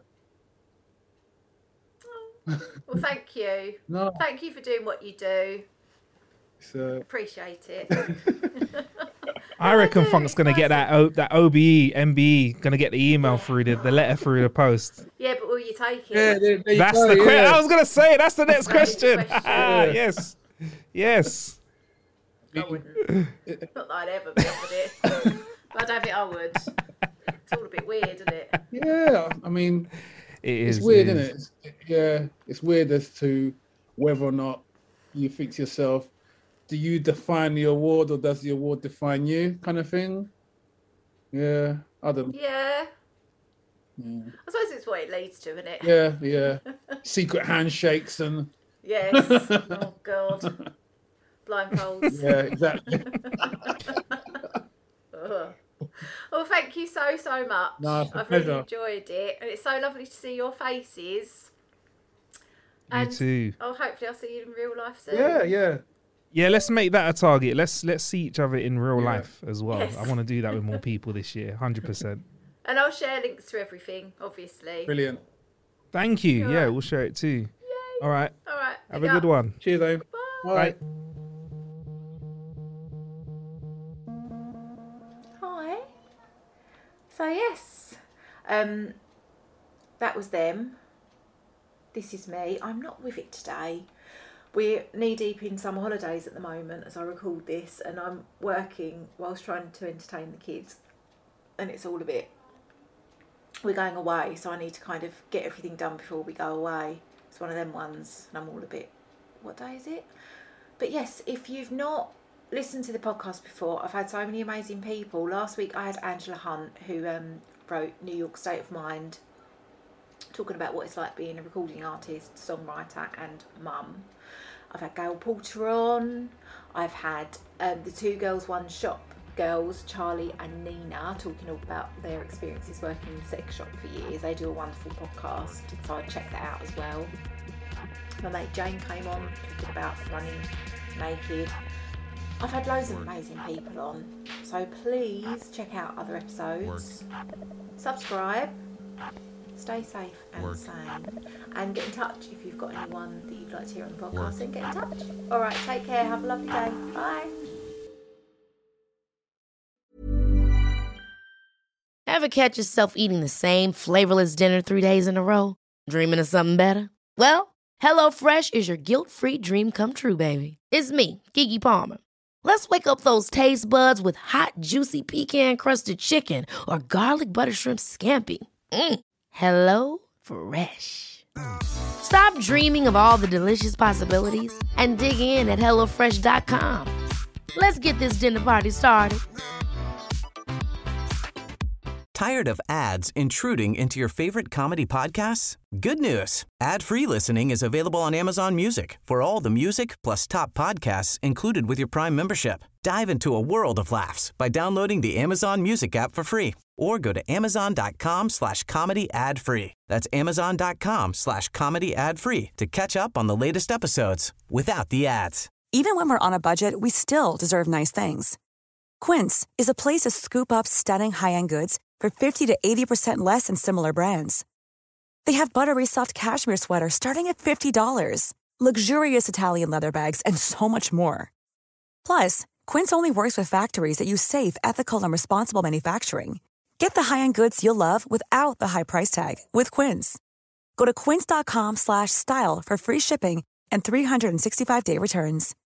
Speaker 3: Oh. Well, thank you.
Speaker 8: No.
Speaker 3: Thank you for doing what you do.
Speaker 8: So
Speaker 3: appreciate it.
Speaker 7: I reckon I Funk's gonna get that o- that O B E, M B E, gonna get the email
Speaker 3: yeah.
Speaker 7: through the, the letter through the post.
Speaker 3: Yeah, but will you take it?
Speaker 8: Yeah, there, there
Speaker 7: that's
Speaker 8: go,
Speaker 7: the question.
Speaker 8: yeah.
Speaker 7: I was gonna say that's the next question.
Speaker 3: question.
Speaker 7: Ah, yes, yes.
Speaker 3: I wouldn't. Not that I'd ever be offered it. But I don't think I would. It's all a bit weird, isn't it?
Speaker 8: Yeah, I mean,
Speaker 7: it is,
Speaker 8: it's weird,
Speaker 7: it
Speaker 8: isn't it? It's, yeah, it's weird as to whether or not you think to yourself, do you define the award or does the award define you, kind of thing? Yeah, I don't.
Speaker 3: Yeah.
Speaker 8: Yeah,
Speaker 3: I suppose it's what it leads to, isn't it?
Speaker 8: yeah. yeah. Secret handshakes and.
Speaker 3: Yes. Oh God. Blindfolds.
Speaker 8: Yeah, exactly.
Speaker 3: Ugh. Well, thank you so so much.
Speaker 8: No, it's a
Speaker 3: I've really
Speaker 8: pleasure.
Speaker 3: enjoyed it, and it's so lovely to see your faces.
Speaker 7: You
Speaker 3: And
Speaker 7: too.
Speaker 3: Oh, hopefully I'll see you in real life soon.
Speaker 8: Yeah, yeah.
Speaker 7: Yeah, let's make that a target. Let's let's see each other in real
Speaker 8: Yeah.
Speaker 7: life as well.
Speaker 3: Yes.
Speaker 7: I want to do that with more people this year, one hundred percent.
Speaker 3: And I'll share links to everything, obviously.
Speaker 8: Brilliant.
Speaker 7: Thank you.
Speaker 3: All
Speaker 7: Yeah,
Speaker 3: right.
Speaker 7: we'll share it too. All right.
Speaker 3: All right.
Speaker 7: Have
Speaker 3: big
Speaker 7: a good
Speaker 3: up.
Speaker 7: one.
Speaker 8: Cheers, though.
Speaker 7: Bye.
Speaker 3: Hi. So yes, um, that was them. This is me. I'm not with it today. We're knee deep in summer holidays at the moment as I record this, and I'm working whilst trying to entertain the kids, and it's all a bit. We're going away, so I need to kind of get everything done before we go away. It's one of them ones, and I'm all a bit. What day is it? But yes, if you've not listened to the podcast before, I've had so many amazing people. Last week I had Angela Hunt, who um, wrote New York State of Mind, talking about what it's like being a recording artist, songwriter and mum. I've had Gail Porter on. I've had um, the Two Girls One Shop girls, Charlie and Nina, talking all about their experiences working in the sex shop for years. They do a wonderful podcast, so I'd check that out as well. My mate Jane came on talking about running naked. I've had loads of amazing people on, so please check out other episodes. Subscribe, stay safe and sane, and get in touch if you've got anyone that you'd like to hear on the podcast. Then get in touch. All right, take care. Have a lovely day. Bye.
Speaker 5: Ever catch yourself eating the same flavorless dinner three days in a row? Dreaming of something better? Well, HelloFresh is your guilt-free dream come true, baby. It's me, Keke Palmer. Let's wake up those taste buds with hot, juicy pecan-crusted chicken or garlic butter shrimp scampi. Mm. Hello Fresh. Stop dreaming of all the delicious possibilities and dig in at hello fresh dot com. Let's get this dinner party started.
Speaker 6: Tired of ads intruding into your favorite comedy podcasts? Good news. Ad-free listening is available on Amazon Music for all the music plus top podcasts included with your Prime membership. Dive into a world of laughs by downloading the Amazon Music app for free or go to amazon.com slash comedy ad free. That's amazon.com slash comedy ad free to catch up on the latest episodes without the ads.
Speaker 9: Even when we're on a budget, we still deserve nice things. Quince is a place to scoop up stunning high-end goods for fifty to eighty percent less than similar brands. They have buttery soft cashmere sweaters starting at fifty dollars, luxurious Italian leather bags, and so much more. Plus, Quince only works with factories that use safe, ethical, and responsible manufacturing. Get the high-end goods you'll love without the high price tag with Quince. Go to quince.com slash style for free shipping and three sixty-five day returns.